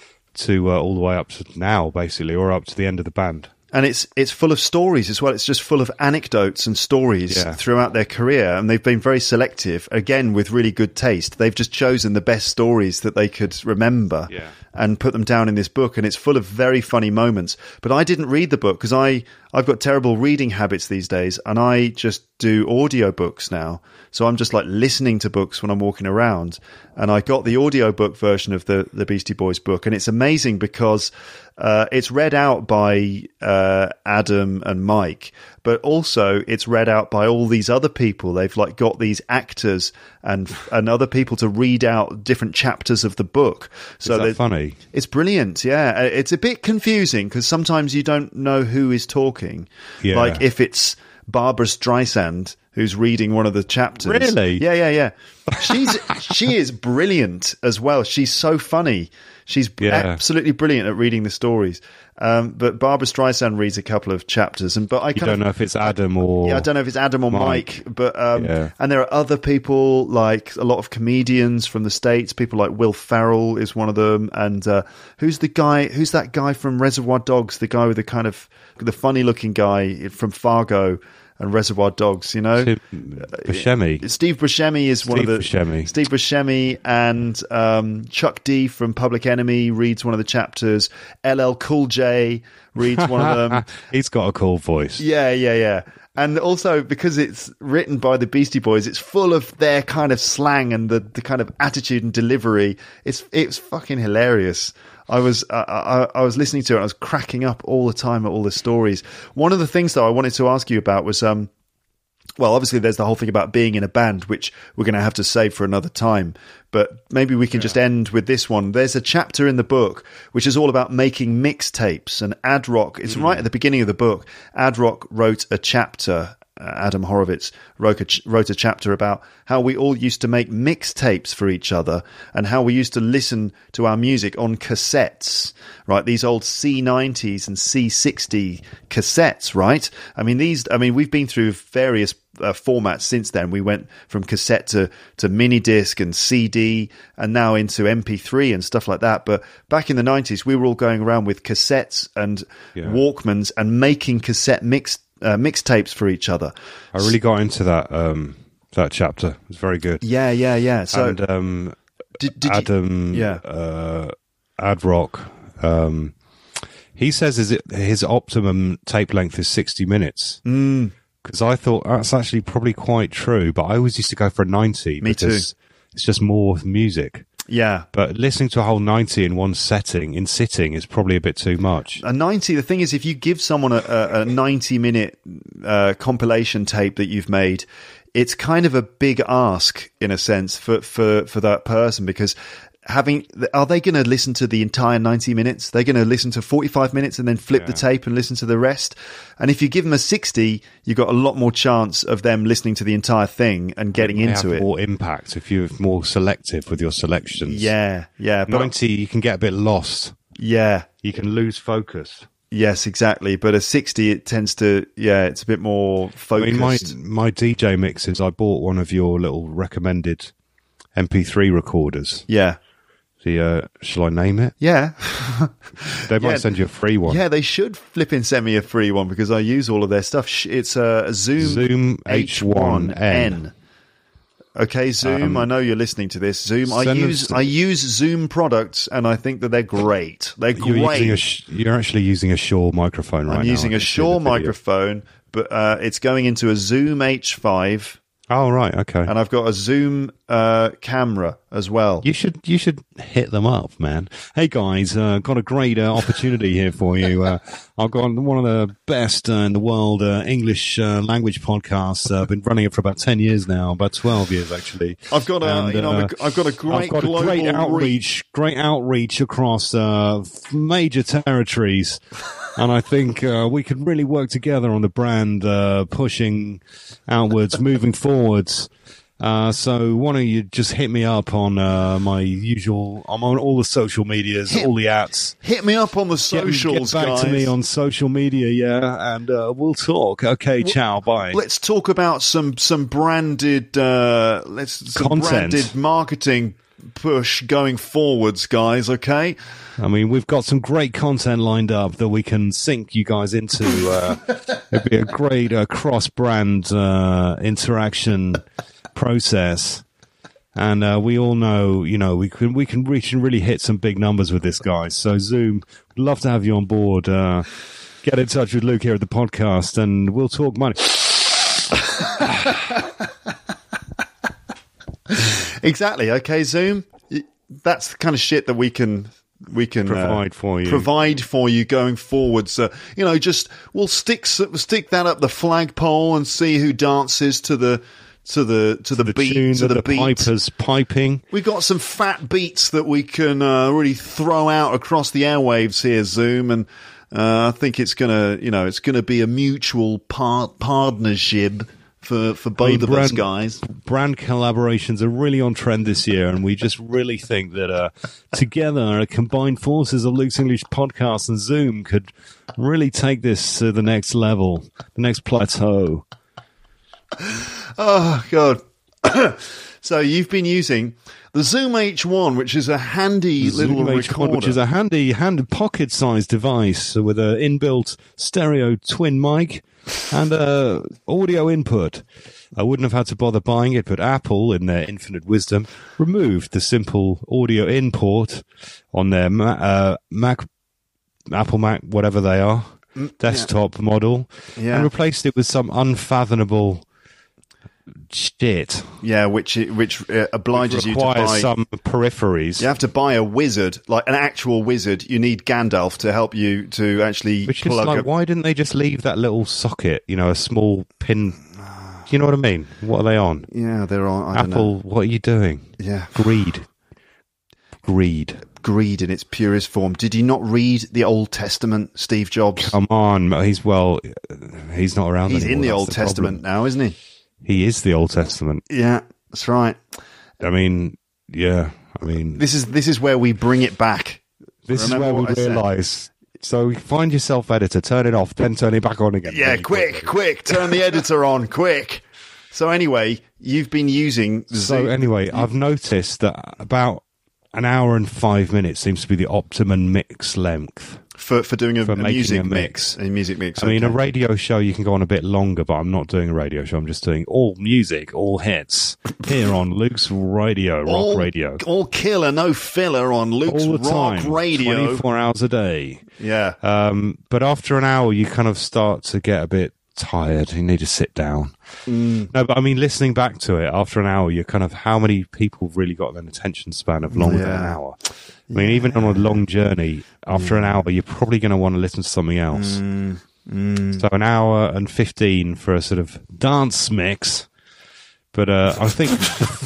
to uh, all the way up to now, basically, or up to the end of the band. and it's it's full of stories as well. It's just full of anecdotes and stories Yeah. throughout their career, and they've been very selective. Again, with really good taste, they've just chosen the best stories that they could remember Yeah. and put them down in this book. And it's full of very funny moments. But I didn't read the book because I I've got terrible reading habits these days, and I just do audio books now. So I'm just like listening to books when I'm walking around. And I got the audiobook version of the, the Beastie Boys book. And it's amazing because uh, it's read out by uh, Adam and Mike, but also it's read out by all these other people. They've like got these actors and and other people to read out different chapters of the book. So Is that they- funny? it's brilliant, yeah. Uh, It's a bit confusing because sometimes you don't know who is talking. Yeah. Like if it's Barbara Streisand who's reading one of the chapters. Really? Yeah, yeah, yeah. She's she is brilliant as well. She's so funny. She's Yeah. absolutely brilliant at reading the stories. Um, but Barbara Streisand reads a couple of chapters, and but I You kind don't of know if it's Adam or... yeah, I don't know if it's Adam or Mike, Mike. but um, Yeah. and there are other people like a lot of comedians from the States. People like Will Ferrell is one of them, and uh, who's the guy? Who's that guy from Reservoir Dogs? The guy with the kind of the funny-looking guy from Fargo and Reservoir Dogs. You know, Tim Buscemi. Steve Buscemi is one of Steve the Buscemi. Steve Buscemi, and um, Chuck D from Public Enemy reads one of the chapters. L L Cool J reads one of them. He's got a cool voice. Yeah, yeah, yeah. And also because it's written by the Beastie Boys, it's full of their kind of slang and the, the kind of attitude and delivery. It's it's fucking hilarious. I was uh, I, I was listening to it. And I was cracking up all the time at all the stories. One of the things though I wanted to ask you about was um. Well, obviously, there's the whole thing about being in a band, which we're going to have to save for another time. But maybe we can just end with this one. There's a chapter in the book which is all about making mixtapes. And Ad Rock, it's right at the beginning of the book. Ad Rock wrote a chapter Adam Horowitz wrote a, ch- wrote a chapter about how we all used to make mixtapes for each other and how we used to listen to our music on cassettes, right? These old C nineties and C sixty cassettes, right? I mean, these, I mean, we've been through various uh, formats since then. We went from cassette to, to mini disc and C D and now into M P three and stuff like that. But back in the nineties, we were all going around with cassettes and yeah. Walkmans and making cassette mix Uh, mixtapes for each other. I really got into that um, that chapter. It was very good. Yeah, yeah, yeah. So, and um, did, did Adam, you, yeah, uh, Adrock, um, he says is it his optimum tape length is sixty minutes. Because mm. I thought that's actually probably quite true, but I always used to go for a ninety. Me because too. It's just more music. Yeah, but listening to a whole ninety in one setting, in sitting, is probably a bit too much. A ninety, the thing is, if you give someone a, a, a ninety-minute uh, compilation tape that you've made, it's kind of a big ask, in a sense, for, for, for that person, because having are they going to listen to the entire ninety minutes? They're going to listen to forty-five minutes and then flip yeah. the tape and listen to the rest. And if you give them a sixty, you've got a lot more chance of them listening to the entire thing and getting they into have it. More impact if you're more selective with your selections. Yeah, yeah. But ninety, you can get a bit lost. Yeah, you can lose focus. Yes, exactly. But a sixty, it tends to, yeah, it's a bit more focused. I mean, my my D J mixes, I bought one of your little recommended M P three recorders. Yeah. The, uh, shall I name it? Yeah. They might yeah. send you a free one. Yeah, they should flip and send me a free one because I use all of their stuff. It's a Zoom, Zoom H one N. Okay, Zoom, um, I know you're listening to this. Zoom, I use I use Zoom products and I think that they're great. They're you're great. Using a, you're actually using a Shure microphone right I'm now. using a Shure microphone, but uh, it's going into a Zoom H five. Oh, right, okay. And I've got a Zoom uh, camera as well. You should you should hit them up, man. Hey, guys, uh, got a great uh, opportunity here for you. Uh, I've got one of the best uh, in the world uh, English uh, language podcasts. I've uh, been running it for about ten years now, about twelve years, actually. I've got a, and, you know, uh, I've got a great I've got global a great outreach, reach. great outreach across uh, major territories. And I think uh, we could really work together on the brand, uh, pushing outwards, moving forwards. Uh, so why don't you just hit me up on uh, my usual, I'm on all the social medias, hit, all the apps. Hit me up on the socials, get, get back guys. to me on social media, yeah, and uh, we'll talk. Okay, well, ciao, bye. Let's talk about some, some branded, uh, let's, some Content. branded marketing push going forwards, guys, okay? I mean, we've got some great content lined up that we can sync you guys into. Uh, it'd be a great uh, cross-brand uh, interaction process. And uh, we all know, you know, we can we can reach and really hit some big numbers with this, guys. So Zoom, we'd love to have you on board. Uh, get in touch with Luke here at the podcast, and we'll talk money. Exactly. Okay, Zoom. That's the kind of shit that we can we can provide uh, for you. Provide for you going forward. So you know, just we'll stick stick that up the flagpole and see who dances to the to the to the, the beat tune to the, the beat. Pipers piping. We've got some fat beats that we can uh, really throw out across the airwaves here, Zoom, and uh, I think it's gonna you know it's gonna be a mutual par- partnership. For, for both I mean, of brand, us, guys. Brand collaborations are really on trend this year, and we just really think that uh, together, a combined forces of Luke's English Podcast and Zoom could really take this to the next level, the next plateau. Oh, God. So you've been using the Zoom H one, which is a handy the little Zoom recorder. H one, which is a handy, hand pocket-sized device with an inbuilt stereo twin mic and uh, audio input. I wouldn't have had to bother buying it, but Apple, in their infinite wisdom, removed the simple audio in port on their Ma- uh, Mac, Apple Mac, whatever they are, mm, desktop yeah. model, yeah. and replaced it with some unfathomable shit. Yeah, which which uh, obliges which you to buy some peripheries. You have to buy a wizard, like an actual wizard. You need Gandalf to help you to actually Which plug is like, a- why didn't they just leave that little socket? You know, a small pin. Do you know what I mean? What are they on? Yeah, they're on. I Apple, don't know. what are you doing? Yeah, greed, greed. greed in its purest form. Did you not read the Old Testament, Steve Jobs? Come on, he's well, he's not around He's anymore. in the That's Old the Testament problem. now, isn't he? He is the Old Testament. Yeah, that's right. I mean, yeah, I mean, This is this is where we bring it back. this Remember is where we what I said? realise. So find yourself, editor, turn it off, then turn it back on again. Yeah, really quick, quickly. quick, turn the editor on, quick. So anyway, you've been using So Zoom. anyway, I've noticed that about an hour and five minutes seems to be the optimum mix length. for for doing a, for a making music a mix. mix. A music mix. I mean, a okay. radio show you can go on a bit longer, but I'm not doing a radio show. I'm just doing all music, all hits here on Luke's Radio, Rock all, Radio. all killer, no filler on Luke's All the Rock time, Radio. twenty-four hours a day. Yeah. Um, but after an hour, you kind of start to get a bit tired. You need to sit down. Mm. No, but I mean, listening back to it after an hour, you're kind of, how many people have really got an attention span of longer than an Yeah. hour? I mean, even on a long journey, after an hour, you're probably going to want to listen to something else. Mm. Mm. So an hour and fifteen for a sort of dance mix. But uh, I think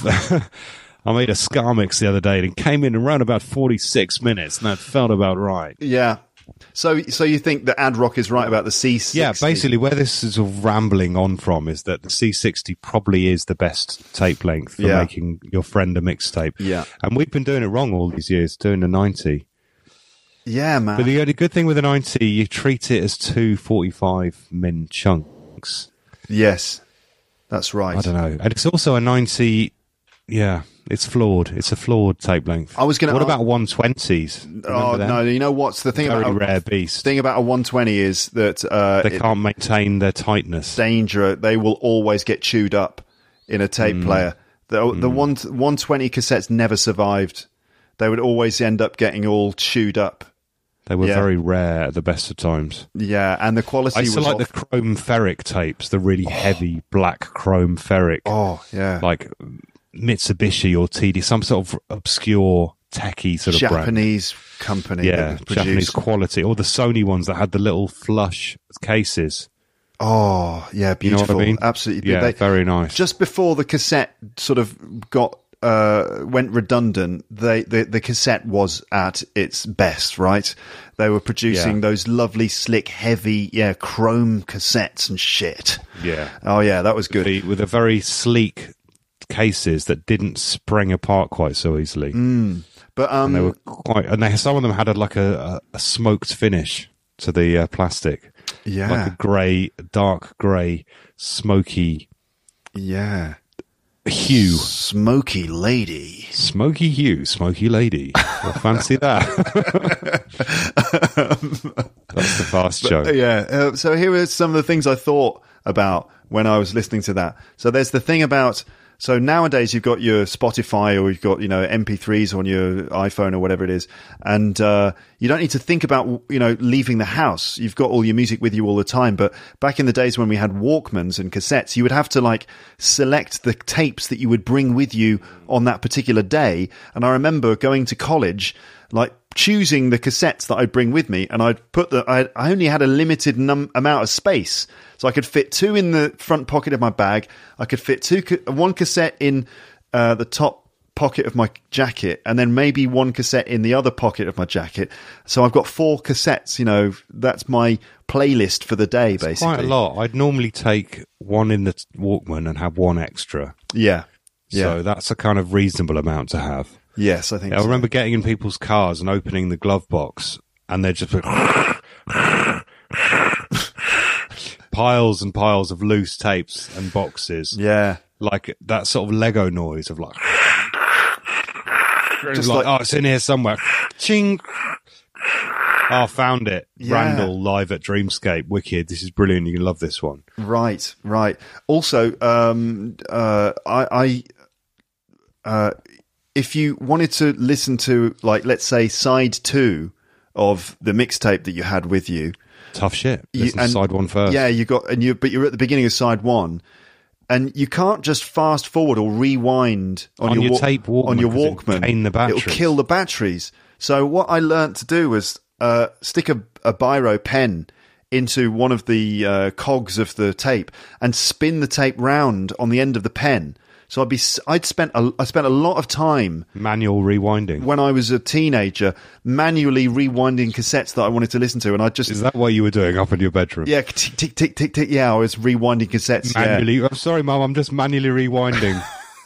I made a ska mix the other day and it came in around about forty-six minutes, and that felt about right. Yeah. So, so you think that Ad Rock is right about the C sixty? Yeah, basically where this is sort of rambling on from is that the C sixty probably is the best tape length for Yeah. making your friend a mixtape. Yeah. And we've been doing it wrong all these years, doing the ninety. Yeah, man. But the only good thing with the ninety, you treat it as two forty-five min chunks. yes, that's right. I don't know. And it's also a ninety, yeah, it's flawed. It's a flawed tape length. I was gonna- What about one twenties? Oh no! You know what's the thing Very about rare beast. thing about a one twenty is that uh, They it- can't maintain their tightness. danger. They will always get chewed up in a tape Mm. player. The the one one twenty cassettes never survived. They would always end up getting all chewed up. They were Yeah. very rare at the best of times. Yeah, and the quality I used to was like off- the chrome ferric tapes, the really heavy black chrome ferric, oh yeah, like Mitsubishi or T D, some sort of obscure techie sort of brand. Japanese company. Yeah, that Japanese produced. quality, or the Sony ones that had the little flush cases. Oh yeah, You know beautiful. what I mean? Absolutely. Yeah, They- very nice. Just before the cassette sort of got uh, went redundant, they the, the cassette was at its best, right? They were producing Yeah. those lovely, slick, heavy, yeah, chrome cassettes and shit. yeah, Oh yeah, that was good. the, with a very sleek cases that didn't spring apart quite so easily. But um, And they were quite, and they, some of them had a, like a, a, a smoked finish to the uh, plastic, yeah, like a grey, dark grey, smoky yeah, hue, smoky lady. smoky hue, smoky lady. Well, fancy that. That's the fast joke. Yeah. Uh, so here are some of the things I thought about when I was listening to that. So there's the thing about, so nowadays you've got your Spotify or you've got, you know, M P threes on your iPhone or whatever it is. And, uh, you don't need to think about, you know, leaving the house. You've got all your music with you all the time. But back in the days when we had Walkmans and cassettes, you would have to like select the tapes that you would bring with you on that particular day. And I remember going to college, like choosing the cassettes that I'd bring with me, and I'd put the, I, I only had a limited num- amount of space. So I could fit two in the front pocket of my bag. I could fit two, ca- one cassette in uh, the top pocket of my jacket, and then maybe one cassette in the other pocket of my jacket. So I've got four cassettes, you know, that's my playlist for the day, basically. Quite a lot. I'd normally take one in the Walkman and have one extra. Yeah. Yeah. So that's a kind of reasonable amount to have. Yes, I think I so. remember getting in people's cars and opening the glove box, and they'd just put piles and piles of loose tapes and boxes. Yeah. Like that sort of Lego noise of like, Just like, like- oh, it's in here somewhere. Ching. Oh, found it. Yeah. Randall live at Dreamscape. Wicked. This is brilliant. You love this one. Right, right. Also, um, uh, I, I uh, if you wanted to listen to, like, let's say, side two of the mixtape that you had with you, Tough shit. you- Listen to side one first. Yeah, you got, and you, but you're at the beginning of side one, and you can't just fast forward or rewind on, On your, your wa- tape Walkman, on your 'cause it'll Walkman. drain the batteries. It'll kill the batteries. So what I learnt to do was uh, stick a, a biro pen into one of the uh, cogs of the tape and spin the tape round on the end of the pen. So I'd be I'd spent a, I spent a lot of time Manual rewinding. when I was a teenager manually rewinding cassettes that I wanted to listen to, and I just Is that what you were doing up in your bedroom? yeah tick tick tick tick tick yeah I was rewinding cassettes. Yeah. Manually. I'm sorry, Mum. I'm just manually rewinding.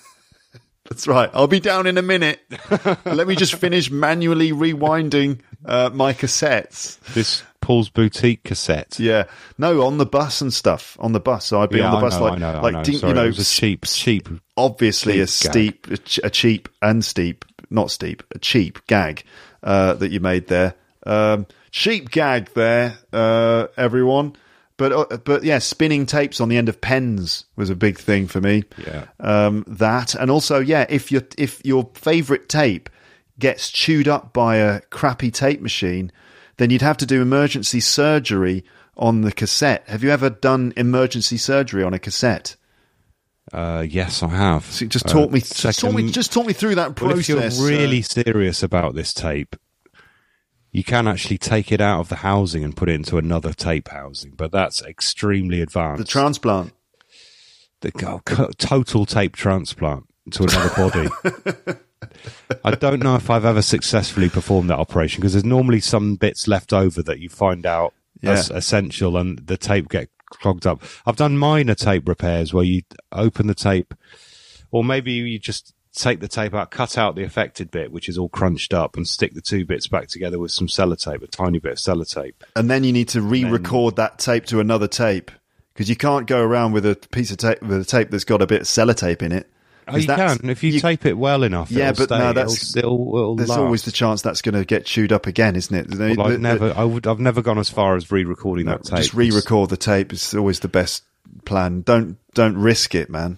That's right. I'll be down in a minute. Let me just finish manually rewinding uh, my cassettes. This Paul's Boutique cassette. Yeah, no, on the bus and stuff. On the bus, so I'd be Yeah, on the I bus know, like, I know, I like know. ding- Sorry, you know, it was a cheap, cheap. obviously a cheap gag. steep, a, ch- a cheap and steep, not steep, a cheap gag uh, that you made there. Um, cheap gag there, uh, everyone. But uh, but yeah, spinning tapes on the end of pens was a big thing for me. Yeah. Um, that and also yeah, if your if your favourite tape gets chewed up by a crappy tape machine, then you'd have to do emergency surgery on the cassette. Have you ever done emergency surgery on a cassette? Uh, yes, I have. So just talk Uh, me, just talk me, second- just talk me through that Well, process. if you're really uh, serious about this tape, you can actually take it out of the housing and put it into another tape housing, but that's extremely advanced. the transplant. The oh, co- total tape transplant to another body. I don't know if I've ever successfully performed that operation because there's normally some bits left over that you find out Yeah. as essential and the tape get clogged up. I've done minor tape repairs where you open the tape, or maybe you just take the tape out, cut out the affected bit, which is all crunched up, and stick the two bits back together with some sellotape, a tiny bit of sellotape. And then you need to re-record that tape to another tape because you can't go around with a piece of tape with a tape that's got a bit of sellotape in it. Oh, 'Cause you that's- can if you, tape it well enough. Yeah, it'll but stay. no, that's- it'll, it'll, it'll There's last. always the chance that's going to get chewed up again, isn't it? The- Well, the- I've never, I would, I've never gone as far as re-recording No, that tape. just re-record the tape is always the best plan. Don't don't risk it, man.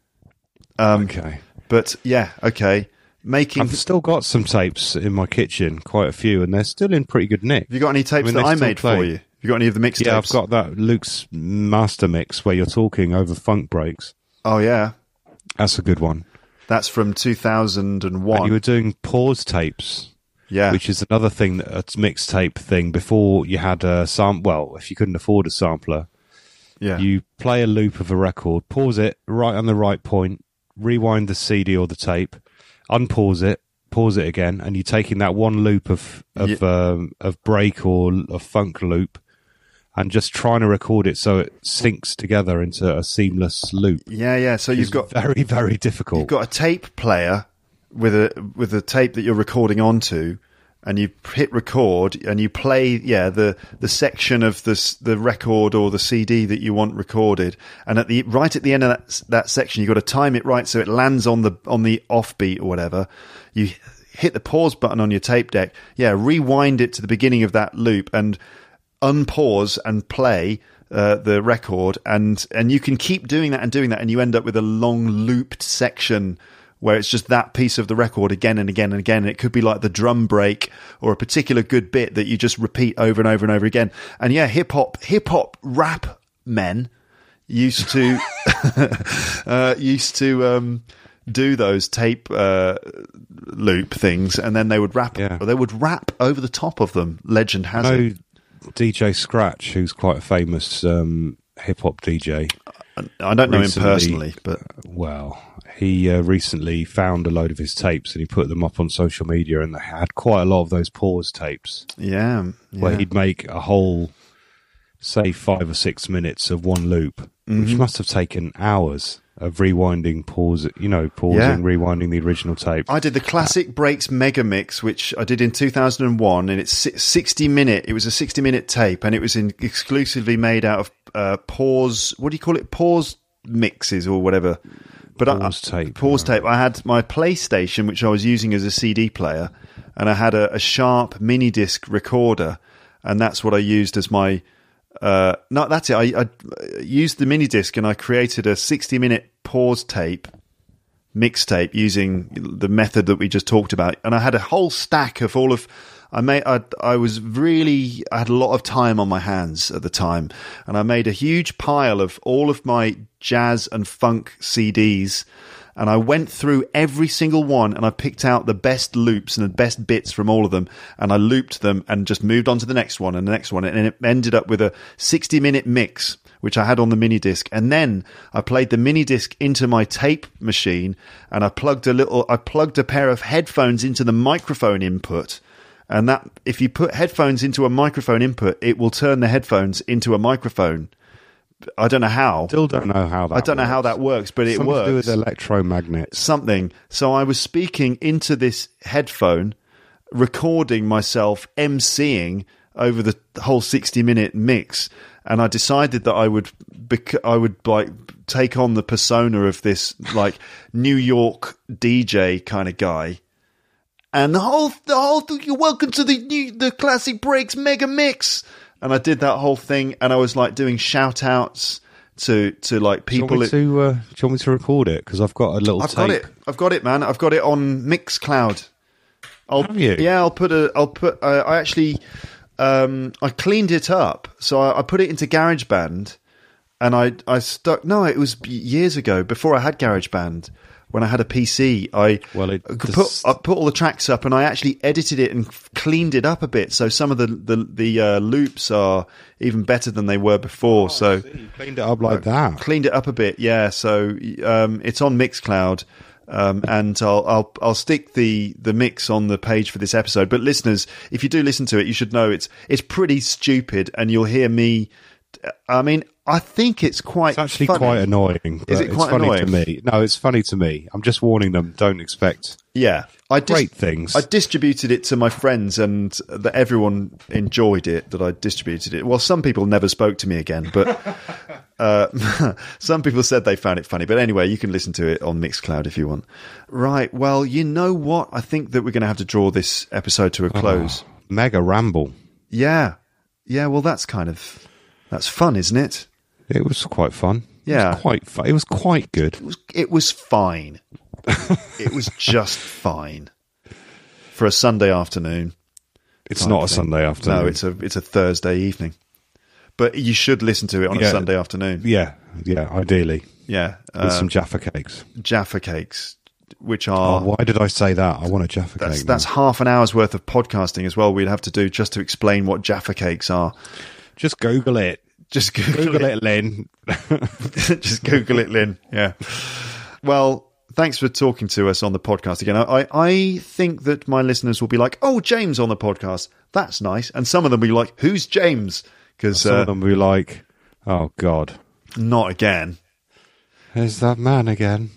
Um, Okay. But yeah, okay. Making. I've still got some tapes in my kitchen, quite a few, and they're still in pretty good nick. Have you got any tapes I mean, that they I still made for play. you? Have you got any of the mixtapes? Yeah, I've got that Luke's master mix where you're talking over funk breaks. Oh yeah, That's a good one. that's from two thousand And one. you were doing pause tapes, Yeah, which is another thing, that a mixtape thing. Before you had a sam, well, if you couldn't afford a sampler, yeah. you play a loop of a record, pause it right on the right point, rewind the C D or the tape, unpause it, pause it again, and you're taking that one loop of of um, of break or of funk loop, and just trying to record it so it syncs together into a seamless loop. yeah, yeah. So you've It's got very, very difficult. you've got a tape player with a with a tape that you're recording onto, and you hit record and you play yeah the the section of this the record or the C D that you want recorded, and at the right at the end of that that section you've got to time it right so it lands on the on the offbeat or whatever. You hit the pause button on your tape deck, yeah, rewind it to the beginning of that loop and unpause and play uh, the record, and and you can keep doing that and doing that, and you end up with a long looped section where it's just that piece of the record again and again and again. And it could be like the drum break or a particular good bit that you just repeat over and over and over again. And yeah, hip hop, hip hop rap men used to uh, used to um, do those tape uh, loop things, and then they would rap. Yeah. They would rap over the top of them. Legend has I it. know D J Scratch, who's quite a famous um, hip hop D J. I don't know him recently- personally, but Well, he uh, recently found a load of his tapes and he put them up on social media, and they had quite a lot of those pause tapes yeah, where yeah. he'd make a whole, say, five or six minutes of one loop, Mm-hmm. which must have taken hours of rewinding, pause, you know, pausing, Yeah. rewinding the original tape. I did the Classic Breaks Mega Mix, which I did in two thousand one, and it's si- sixty minute. It was a sixty minute tape, and it was in, exclusively made out of uh, pause. What do you call it? Pause mixes or whatever. But Pause I, tape. Pause tape. I had my PlayStation, which I was using as a C D player, and I had a, a Sharp mini disc recorder, and that's what I used as my. Uh, no, that's it. I, I used the mini disc and I created a sixty minute pause tape mixtape using the method that we just talked about, and I had a whole stack of all of. I made. I, I was really. I had a lot of time on my hands at the time, and I made a huge pile of all of my jazz and funk C Ds, and I went through every single one, and I picked out the best loops and the best bits from all of them, and I looped them and just moved on to the next one and the next one, and it ended up with a sixty minute mix, which I had on the mini disc. And then I played the mini disc into my tape machine, and I plugged a little, I plugged a pair of headphones into the microphone input. And that, if you put headphones into a microphone input, it will turn the headphones into a microphone. I don't know how. Still don't know how that I don't works. know how that works, but it Something works. to do with electromagnets. Something. So I was speaking into this headphone, recording myself emceeing over the whole sixty minute mix, and I decided that I would bec- I would like take on the persona of this like New York D J kind of guy. And the whole the whole you're welcome to the new the Classic Breaks mega mix. And I did that whole thing, and I was like doing shout outs to, to like people. Do you, want me to, uh, do you want me to record it? Because I've got a little I've tape. got it. I've got it, man. I've got it on Mixcloud. I'll, Have you? Yeah, I'll put a. I'll put. Uh, I actually, um, I cleaned it up, so I, I put it into GarageBand, and I I stuck. No, it was years ago, before I had GarageBand. When I had a P C, I Well, it put does- I put all the tracks up, and I actually edited it and cleaned it up a bit. So some of the the, the uh, loops are even better than they were before. so You cleaned it up like that. cleaned it up a bit, yeah. So um, it's on Mixcloud, um, and I'll I'll I'll stick the the mix on the page for this episode. But listeners, if you do listen to it, you should know it's it's pretty stupid, and you'll hear me. I mean, I think it's quite. It's actually funny. quite annoying. But Is it quite it's funny annoying? to me? No, it's funny to me. I'm just warning them. Don't expect Yeah, I dis- great things. I distributed it to my friends, and that everyone enjoyed it. That I distributed it. Well, some people never spoke to me again, but uh, some people said they found it funny. But anyway, you can listen to it on Mixcloud if you want. Right. Well, you know what? I think that we're going to have to draw this episode to a close. Oh, mega ramble. Yeah. Yeah. Well, that's kind of that's fun, isn't it? It was quite fun. Yeah. It was quite fun. It was quite good. It was. It was fine. It was just fine for a Sunday afternoon. It's type not a thing. Sunday afternoon. No, it's a it's a Thursday evening. But you should listen to it on a Yeah. Sunday afternoon. Yeah, yeah, ideally. Yeah, With uh, some Jaffa cakes. Jaffa cakes, which Oh, are why did I say that? I want a Jaffa that's cake. that's now. half an hour's worth of podcasting as well. We'd have to do just to explain what Jaffa cakes are. Just Google it. Just Google, Google it. it, Lynn. Just Google it, Lynn. Yeah. Well, thanks for talking to us on the podcast again. I, I think that my listeners will be like, "Oh, James on the podcast. That's nice." And some of them will be like, "Who's James?" Because Some uh, of them will be like, oh, God. not again. There's that man again.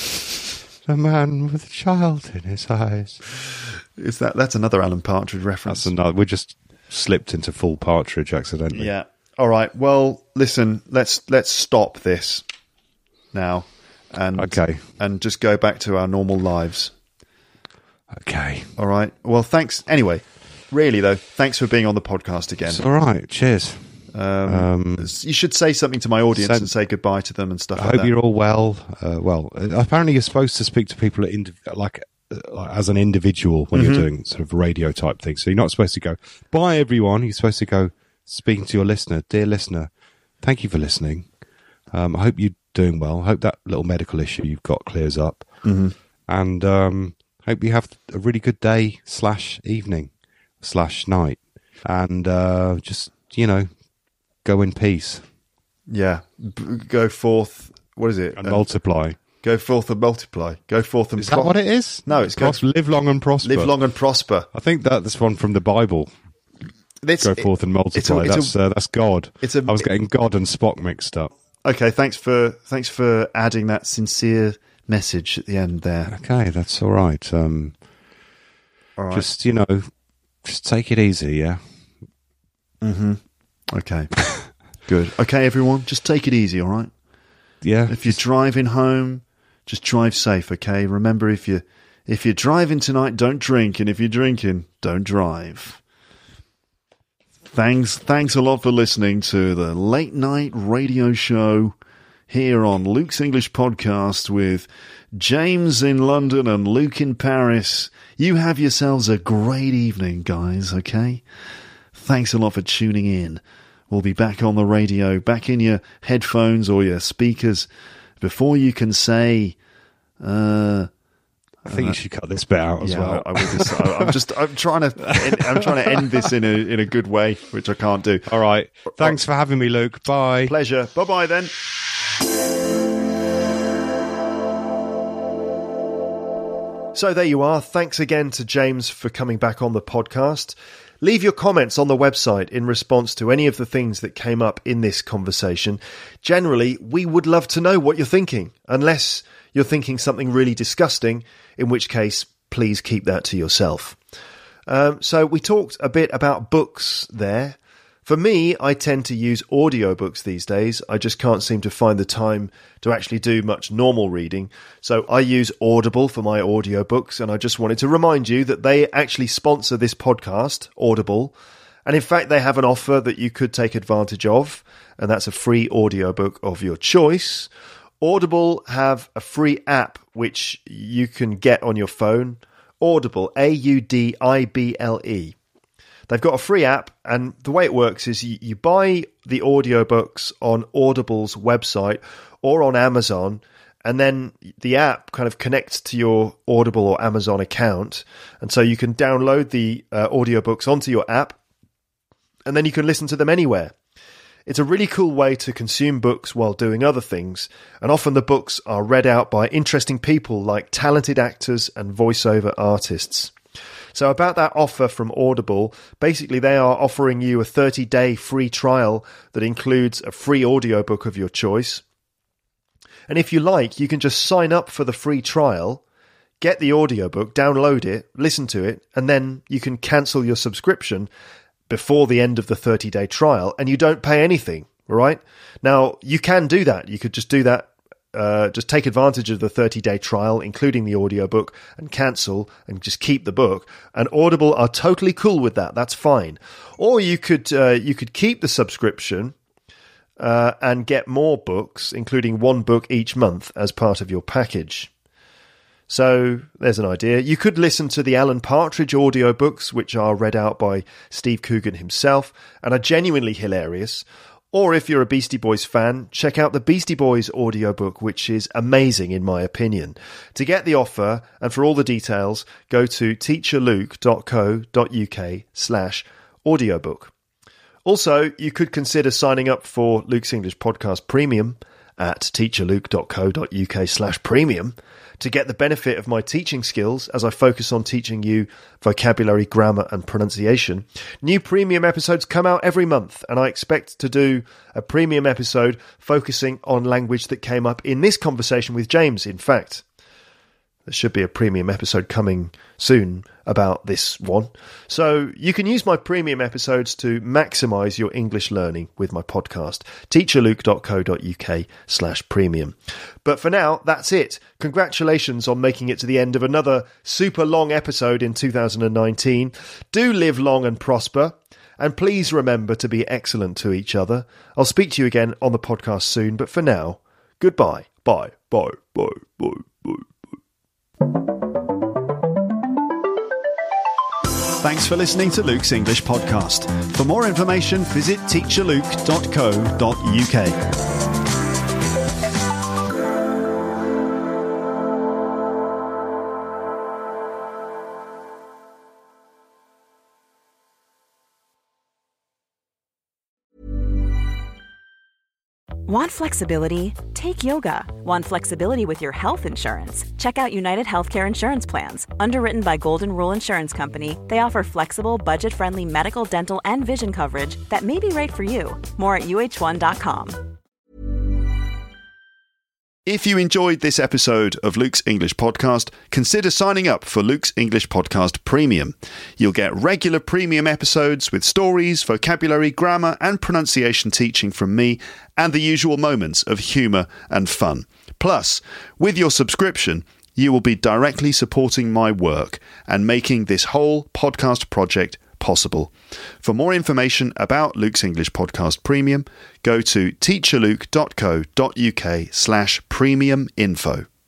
The man with a child in his eyes. Is that that's another Alan Partridge reference? That's another. We just slipped into full Partridge accidentally. Yeah. All right. Well, listen. Let's let's stop this now, and Okay. and just go back to our normal lives. Okay. All right. Well, thanks. Anyway, really though, thanks for being on the podcast again. It's all right. Cheers. Um, Um, you should say something to my audience send- and say goodbye to them and stuff I like hope that. you're all well. Uh, well, apparently you're supposed to speak to people at indiv- like, uh, like as an individual when Mm-hmm. you're doing sort of radio type thing. So you're not supposed to go, bye everyone. You're supposed to go speaking to your listener. Dear listener, thank you for listening. Um, I hope you're doing well. I hope that little medical issue you've got clears up. Mm-hmm. And um, hope you have a really good day slash evening slash night. And uh, just, you know, go in peace Yeah. B- go forth. What is it? and Uh, multiply. go forth and multiply. Go forth and Is that what it is? No, it's go- Pros- live long and prosper. live long and prosper. I think that that's one from the Bible. It's, Go forth and multiply. it's a- it's a- that's uh, that's God. it's a- I was getting God and Spock mixed up. Okay, thanks for thanks for adding that sincere message at the end there. Okay, that's all right. Um, All right. Just you know, just take it easy. Yeah. Okay. Good. Okay, everyone, just take it easy, all right? Yeah. If you're driving home, just drive safe, okay? Remember, if you if you're driving tonight, don't drink, and if you're drinking, don't drive. Thanks, thanks a lot for listening to the late night radio show here on Luke's English Podcast with James in London and Luke in Paris. You have yourselves a great evening, guys, okay? Thanks a lot for tuning in. We'll be back on the radio, back in your headphones or your speakers before you can say Uh, I think you should cut this bit out as yeah, well. I, I will just, I, I'm just, I'm trying to, I'm trying to end this in a in a good way, which I can't do. All right. Thanks for having me, Luke. Bye. Pleasure. Bye bye then. So there you are. Thanks again to James for coming back on the podcast. Leave your comments on the website in response to any of the things that came up in this conversation. Generally, we would love to know what you're thinking, unless you're thinking something really disgusting, in which case, please keep that to yourself. Um, so we talked a bit about books there. For me, I tend to use audiobooks these days. I just can't seem to find the time to actually do much normal reading. So I use Audible for my audiobooks, and I just wanted to remind you that they actually sponsor this podcast, Audible. And in fact, they have an offer that you could take advantage of, and that's a free audiobook of your choice. Audible have a free app which you can get on your phone. Audible, A U D I B L E. They've got a free app, and the way it works is you, you buy the audiobooks on Audible's website or on Amazon, and then the app kind of connects to your Audible or Amazon account. And so you can download the uh, audiobooks onto your app, and then you can listen to them anywhere. It's a really cool way to consume books while doing other things, and often the books are read out by interesting people like talented actors and voiceover artists. So about that offer from Audible, basically they are offering you a thirty-day free trial that includes a free audiobook of your choice. And if you like, you can just sign up for the free trial, get the audiobook, download it, listen to it, and then you can cancel your subscription before the end of the thirty-day trial, and you don't pay anything, all right? Now, you can do that. You could just do that. Uh, just take advantage of the thirty-day trial, including the audiobook, and cancel and just keep the book. And Audible are totally cool with that. That's fine. Or you could uh, you could keep the subscription uh, and get more books, including one book each month as part of your package. So there's an idea. You could listen to the Alan Partridge audiobooks, which are read out by Steve Coogan himself and are genuinely hilarious. Or if you're a Beastie Boys fan, check out the Beastie Boys audiobook, which is amazing in my opinion. To get the offer and for all the details, go to teacherluke.co.uk slash audiobook. Also, you could consider signing up for Luke's English Podcast Premium at teacherluke.co.uk slash premium to get the benefit of my teaching skills as I focus on teaching you vocabulary, grammar and pronunciation. New premium episodes come out every month, and I expect to do a premium episode focusing on language that came up in this conversation with James. In fact, there should be a premium episode coming soon about this one. So you can use my premium episodes to maximize your English learning with my podcast, teacherluke.co.uk slash premium. But for now, that's it. Congratulations on making it to the end of another super long episode in two thousand nineteen. Do live long and prosper. And please remember to be excellent to each other. I'll speak to you again on the podcast soon. But for now, goodbye. Bye. Bye. Bye. Bye. Bye. Thanks for listening to Luke's English Podcast. For more information, visit teacherluke dot co dot uk. Want flexibility? Take yoga. Want flexibility with your health insurance? Check out United Healthcare Insurance Plans. Underwritten by Golden Rule Insurance Company, they offer flexible, budget-friendly medical, dental, and vision coverage that may be right for you. More at U H one dot com. If you enjoyed this episode of Luke's English Podcast, consider signing up for Luke's English Podcast Premium. You'll get regular premium episodes with stories, vocabulary, grammar and pronunciation teaching from me and the usual moments of humour and fun. Plus, with your subscription, you will be directly supporting my work and making this whole podcast project possible. For more information about Luke's English Podcast Premium, go to teacherluke.co.uk slash premium info.